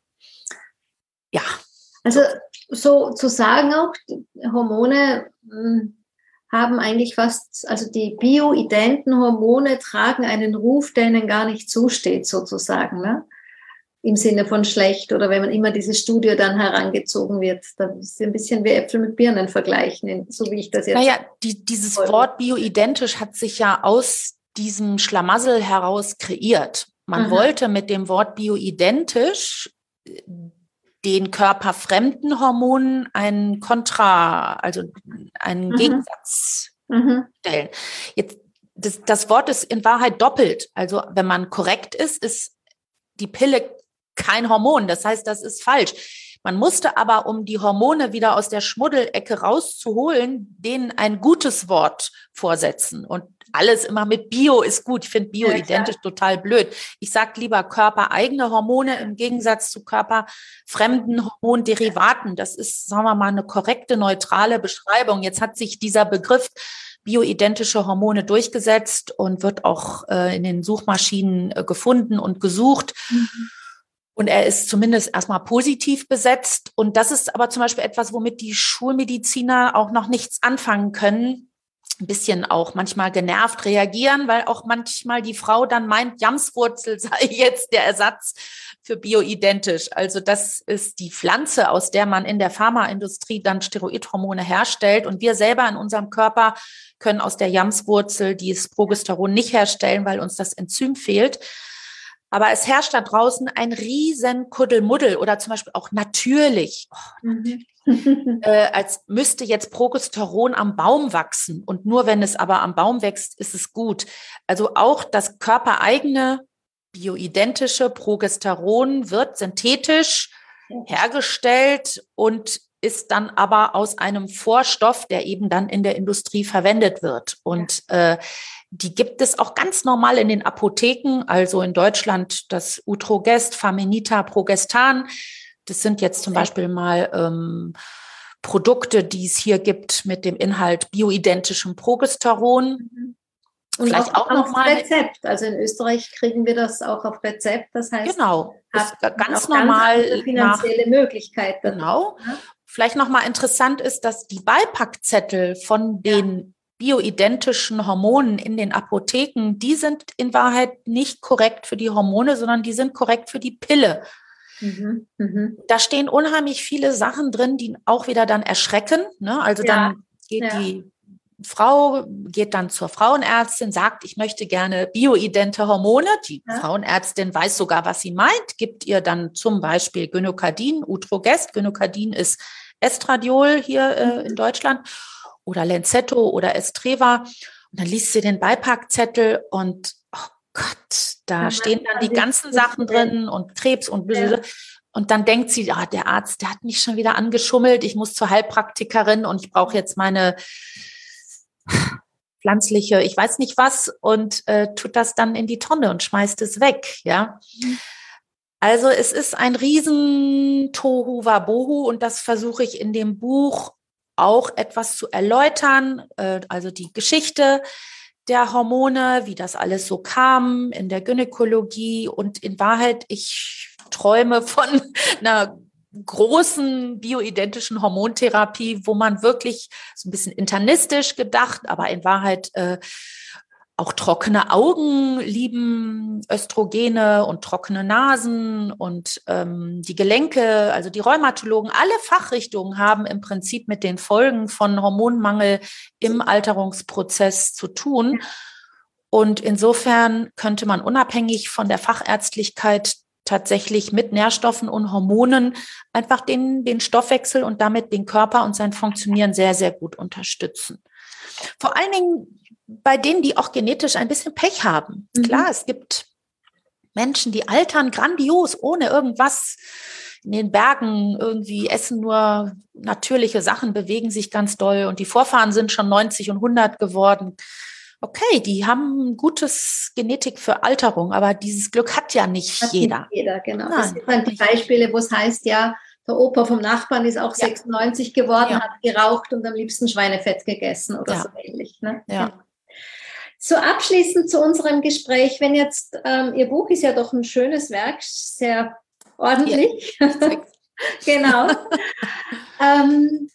S2: ja.
S1: Also so zu sagen auch, Hormone haben eigentlich fast, also die bioidenten Hormone tragen einen Ruf, der ihnen gar nicht zusteht, sozusagen, ne? Im Sinne von schlecht oder wenn man immer diese Studie dann herangezogen wird, dann ist es ein bisschen wie Äpfel mit Birnen vergleichen, so wie ich das jetzt...
S2: Naja, die, dieses wollte. Wort bioidentisch hat sich ja aus diesem Schlamassel heraus kreiert. Man Aha. wollte mit dem Wort bioidentisch den körperfremden Hormonen einen Kontra, also einen mhm. Gegensatz mhm. stellen. Jetzt, das, das Wort ist in Wahrheit doppelt. Also wenn man korrekt ist, ist die Pille kein Hormon. Das heißt, das ist falsch. Man musste aber, um die Hormone wieder aus der Schmuddelecke rauszuholen, denen ein gutes Wort vorsetzen. Und alles immer mit Bio ist gut. Ich finde bioidentisch ja, total blöd. Ich sage lieber körpereigene Hormone im Gegensatz zu körperfremden Hormonderivaten. Das ist, sagen wir mal, eine korrekte, neutrale Beschreibung. Jetzt hat sich dieser Begriff bioidentische Hormone durchgesetzt und wird auch äh, in den Suchmaschinen äh, gefunden und gesucht. Mhm. Und er ist zumindest erstmal positiv besetzt. Und das ist aber zum Beispiel etwas, womit die Schulmediziner auch noch nichts anfangen können. Ein bisschen auch manchmal genervt reagieren, weil auch manchmal die Frau dann meint, Jamswurzel sei jetzt der Ersatz für bioidentisch. Also das ist die Pflanze, aus der man in der Pharmaindustrie dann Steroidhormone herstellt. Und wir selber in unserem Körper können aus der Jamswurzel dieses Progesteron nicht herstellen, weil uns das Enzym fehlt. Aber es herrscht da draußen ein riesen Kuddelmuddel oder zum Beispiel auch natürlich, oh, natürlich. Mhm. äh, als müsste jetzt Progesteron am Baum wachsen. Und nur wenn es aber am Baum wächst, ist es gut. Also auch das körpereigene bioidentische Progesteron wird synthetisch hergestellt und ist dann aber aus einem Vorstoff, der eben dann in der Industrie verwendet wird. Und äh, die gibt es auch ganz normal in den Apotheken, also in Deutschland das Utrogest, Faminita, Progestan. Das sind jetzt zum Beispiel mal ähm, Produkte, die es hier gibt mit dem Inhalt bioidentischem Progesteron.
S1: Und vielleicht auch, auch noch mal Rezept. Also in Österreich kriegen wir das auch auf Rezept. Das heißt,
S2: genau, ist ganz normal
S1: ganz finanzielle nach, Möglichkeiten.
S2: Genau. Ja. Vielleicht noch mal interessant ist, dass die Beipackzettel von den ja. bioidentischen Hormonen in den Apotheken, die sind in Wahrheit nicht korrekt für die Hormone, sondern die sind korrekt für die Pille. Mhm. Mhm. Da stehen unheimlich viele Sachen drin, die auch wieder dann erschrecken. Ne? Also ja. dann geht ja. die Frau geht dann zur Frauenärztin, sagt, ich möchte gerne bioidente Hormone. Die ja. Frauenärztin weiß sogar, was sie meint, gibt ihr dann zum Beispiel Gynokardin, Utrogest. Gynokardin ist Estradiol hier äh, in Deutschland oder Lenzetto oder Estreva. Und dann liest sie den Beipackzettel und oh Gott, da ja, stehen dann die ganzen Sachen drin und Krebs und ja. Und dann denkt sie, ah, der Arzt, der hat mich schon wieder angeschummelt, ich muss zur Heilpraktikerin und ich brauche jetzt meine pflanzliche, ich weiß nicht was, und äh, tut das dann in die Tonne und schmeißt es weg, ja. Mhm. Also es ist ein riesen Tohu-Wabohu und das versuche ich in dem Buch auch etwas zu erläutern, äh, also die Geschichte der Hormone, wie das alles so kam in der Gynäkologie und in Wahrheit, ich träume von einer großen bioidentischen Hormontherapie, wo man wirklich so ein bisschen internistisch gedacht, aber in Wahrheit äh, auch trockene Augen lieben Östrogene und trockene Nasen und ähm, die Gelenke, also die Rheumatologen, alle Fachrichtungen haben im Prinzip mit den Folgen von Hormonmangel im Alterungsprozess zu tun. Und insofern könnte man unabhängig von der Fachärztlichkeit tatsächlich mit Nährstoffen und Hormonen einfach den, den Stoffwechsel und damit den Körper und sein Funktionieren sehr, sehr gut unterstützen. Vor allen Dingen bei denen, die auch genetisch ein bisschen Pech haben. Mhm. Klar, es gibt Menschen, die altern grandios, ohne irgendwas in den Bergen, irgendwie essen nur natürliche Sachen, bewegen sich ganz doll und die Vorfahren sind schon neunzig und hundert geworden. Okay, die haben ein gutes Genetik für Alterung, aber dieses Glück hat ja nicht hat jeder. Nicht
S1: jeder, genau. Nein, das sind dann die Beispiele, wo es heißt, ja, der Opa vom Nachbarn ist auch ja. sechsundneunzig geworden, ja. hat geraucht und am liebsten Schweinefett gegessen oder ja. so ähnlich. Ne?
S2: Ja.
S1: Genau. So abschließend zu unserem Gespräch, wenn jetzt, ähm, Ihr Buch ist ja doch ein schönes Werk, sehr ordentlich. Ja. Genau. ähm,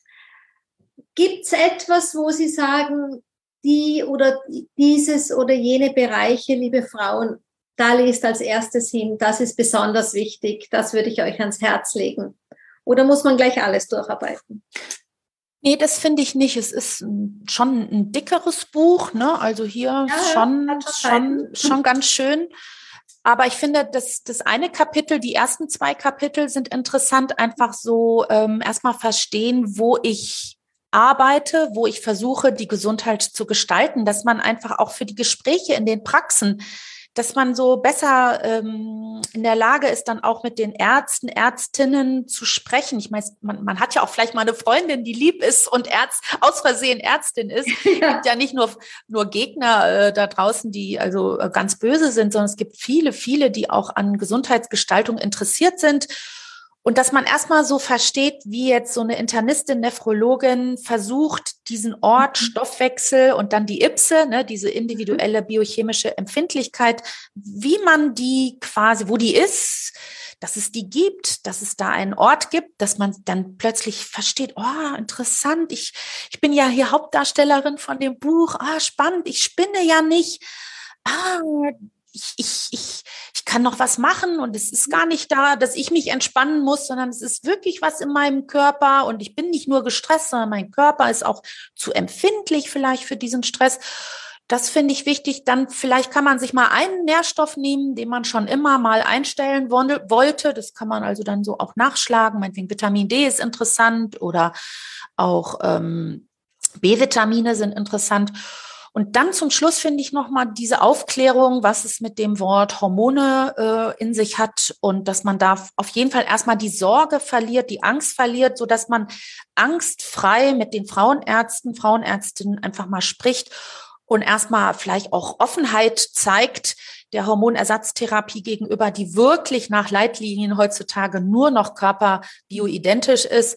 S1: gibt es etwas, wo Sie sagen, die oder dieses oder jene Bereiche, liebe Frauen, da lest als erstes hin, das ist besonders wichtig, das würde ich euch ans Herz legen? Oder muss man gleich alles durcharbeiten?
S2: Nee, das finde ich nicht. Es ist schon ein dickeres Buch, ne? Also hier ja, schon, schon, schon ganz schön. Aber ich finde, das, das eine Kapitel, die ersten zwei Kapitel sind interessant, einfach so ähm, erstmal verstehen, wo ich arbeite, wo ich versuche, die Gesundheit zu gestalten, dass man einfach auch für die Gespräche in den Praxen, dass man so besser ähm, in der Lage ist, dann auch mit den Ärzten, Ärztinnen zu sprechen. Ich meine, man, man hat ja auch vielleicht mal eine Freundin, die lieb ist und Ärzt, aus Versehen Ärztin ist. Es gibt ja nicht nur, nur Gegner äh, da draußen, die also äh, ganz böse sind, sondern es gibt viele, viele, die auch an Gesundheitsgestaltung interessiert sind. Und dass man erstmal so versteht, wie jetzt so eine Internistin, Nephrologin versucht, diesen Ort, Stoffwechsel und dann die I P S E, ne, diese individuelle biochemische Empfindlichkeit, wie man die quasi, wo die ist, dass es die gibt, dass es da einen Ort gibt, dass man dann plötzlich versteht, oh, interessant, ich, ich bin ja hier Hauptdarstellerin von dem Buch, ah, spannend, ich spinne ja nicht, ah, Ich, ich, ich, ich kann noch was machen und es ist gar nicht da, dass ich mich entspannen muss, sondern es ist wirklich was in meinem Körper und ich bin nicht nur gestresst, sondern mein Körper ist auch zu empfindlich vielleicht für diesen Stress. Das finde ich wichtig. Dann vielleicht kann man sich mal einen Nährstoff nehmen, den man schon immer mal einstellen wollte. Das kann man also dann so auch nachschlagen. Meinetwegen Vitamin D ist interessant oder auch ähm, B-Vitamine sind interessant. Und dann zum Schluss finde ich nochmal diese Aufklärung, was es mit dem Wort Hormone äh, in sich hat und dass man da auf jeden Fall erstmal die Sorge verliert, die Angst verliert, so dass man angstfrei mit den Frauenärzten, Frauenärztinnen einfach mal spricht und erstmal vielleicht auch Offenheit zeigt der Hormonersatztherapie gegenüber, die wirklich nach Leitlinien heutzutage nur noch körperbioidentisch ist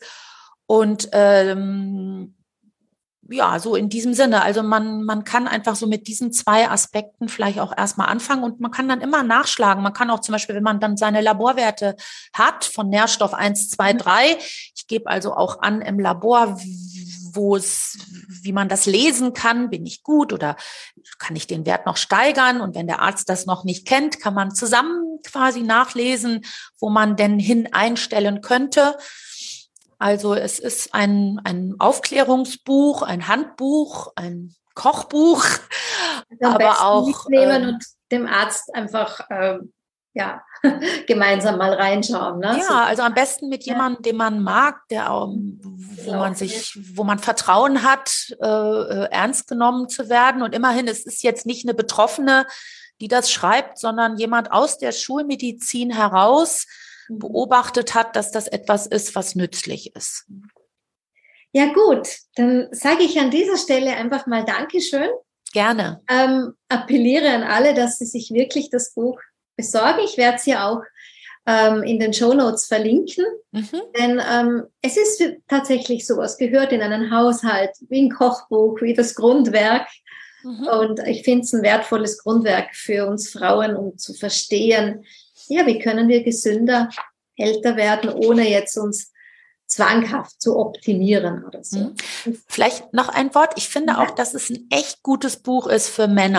S2: und ähm, ja, so in diesem Sinne. Also man, man kann einfach so mit diesen zwei Aspekten vielleicht auch erstmal anfangen und man kann dann immer nachschlagen. Man kann auch zum Beispiel, wenn man dann seine Laborwerte hat von Nährstoff eins, zwei, drei, ich gebe also auch an im Labor, wo es, wie man das lesen kann, bin ich gut oder kann ich den Wert noch steigern? Und wenn der Arzt das noch nicht kennt, kann man zusammen quasi nachlesen, wo man denn hin einstellen könnte. Also es ist ein, ein Aufklärungsbuch, ein Handbuch, ein Kochbuch,
S1: am
S2: aber auch
S1: mitnehmen ähm, und dem Arzt einfach ähm, ja gemeinsam mal reinschauen. Ne?
S2: Ja,
S1: so.
S2: Also am besten mit jemandem, den man mag, der ähm, wo ja, man sich, wo man Vertrauen hat, äh, äh, ernst genommen zu werden. Und immerhin, es ist jetzt nicht eine Betroffene, die das schreibt, sondern jemand aus der Schulmedizin heraus beobachtet hat, dass das etwas ist, was nützlich ist.
S1: Ja gut, dann sage ich an dieser Stelle einfach mal Dankeschön.
S2: Gerne.
S1: Ähm, appelliere an alle, dass sie sich wirklich das Buch besorgen. Ich werde es ja auch ähm, in den Shownotes verlinken, mhm. denn ähm, es ist tatsächlich so, es gehört in einen Haushalt, wie ein Kochbuch, wie das Grundwerk. Mhm. Und ich finde es ein wertvolles Grundwerk für uns Frauen, um zu verstehen, ja, wie können wir gesünder, älter werden, ohne jetzt uns zwanghaft zu optimieren oder so.
S2: Vielleicht noch ein Wort. Ich finde ja. auch, dass es ein echt gutes Buch ist für Männer.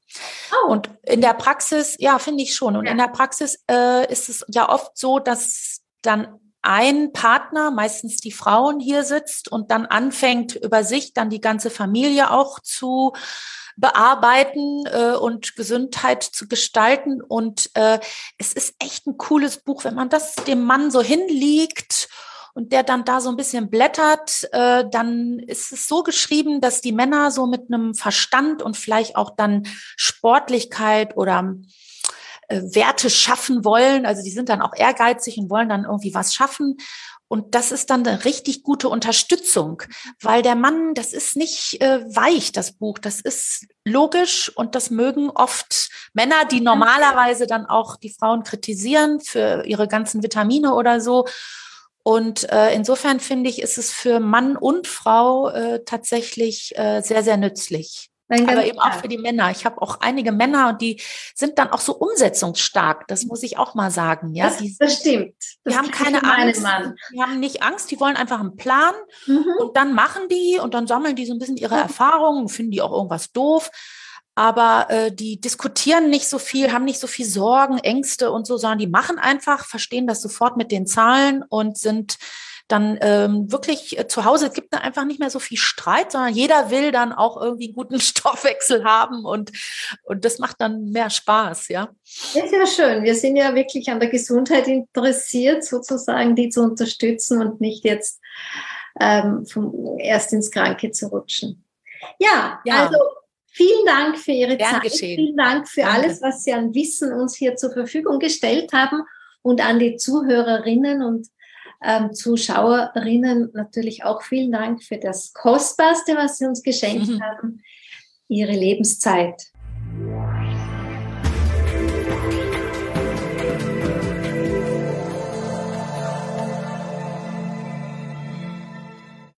S2: Oh. Und in der Praxis, ja, finde ich schon. Und ja. in der Praxis äh, ist es ja oft so, dass dann ein Partner, meistens die Frauen, hier sitzt und dann anfängt, über sich dann die ganze Familie auch zu bearbeiten äh, und Gesundheit zu gestalten. Und äh, es ist echt ein cooles Buch, wenn man das dem Mann so hinlegt und der dann da so ein bisschen blättert, äh, dann ist es so geschrieben, dass die Männer so mit einem Verstand und vielleicht auch dann Sportlichkeit oder äh, Werte schaffen wollen. Also die sind dann auch ehrgeizig und wollen dann irgendwie was schaffen. Und das ist dann eine richtig gute Unterstützung, weil der Mann, das ist nicht äh, weich, das Buch, das ist logisch und das mögen oft Männer, die normalerweise dann auch die Frauen kritisieren für ihre ganzen Vitamine oder so. Und äh, insofern finde ich, ist es für Mann und Frau äh, tatsächlich äh, sehr, sehr nützlich. Aber eben auch für die Männer. Ich habe auch einige Männer und die sind dann auch so umsetzungsstark. Das muss ich auch mal sagen. Ja,
S1: das,
S2: die,
S1: das stimmt. Das
S2: die haben keine Angst. Die haben nicht Angst. Die wollen einfach einen Plan mhm. und dann machen die und dann sammeln die so ein bisschen ihre mhm. Erfahrungen, finden die auch irgendwas doof. Aber äh, die diskutieren nicht so viel, haben nicht so viel Sorgen, Ängste und so, sondern die machen einfach, verstehen das sofort mit den Zahlen und sind dann ähm, wirklich äh, zu Hause. Es gibt da einfach nicht mehr so viel Streit, sondern jeder will dann auch irgendwie einen guten Stoffwechsel haben und, und das macht dann mehr Spaß, ja.
S1: Ja, sehr schön. Wir sind ja wirklich an der Gesundheit interessiert, sozusagen die zu unterstützen und nicht jetzt ähm, vom, erst ins Kranke zu rutschen. Ja, ja. also vielen Dank für Ihre
S2: Gern
S1: Zeit.
S2: Geschehen.
S1: Vielen Dank für
S2: Danke.
S1: alles, was Sie an Wissen uns hier zur Verfügung gestellt haben und an die Zuhörerinnen und ähm, Zuschauerinnen natürlich auch vielen Dank für das Kostbarste, was Sie uns geschenkt mhm. haben, Ihre Lebenszeit.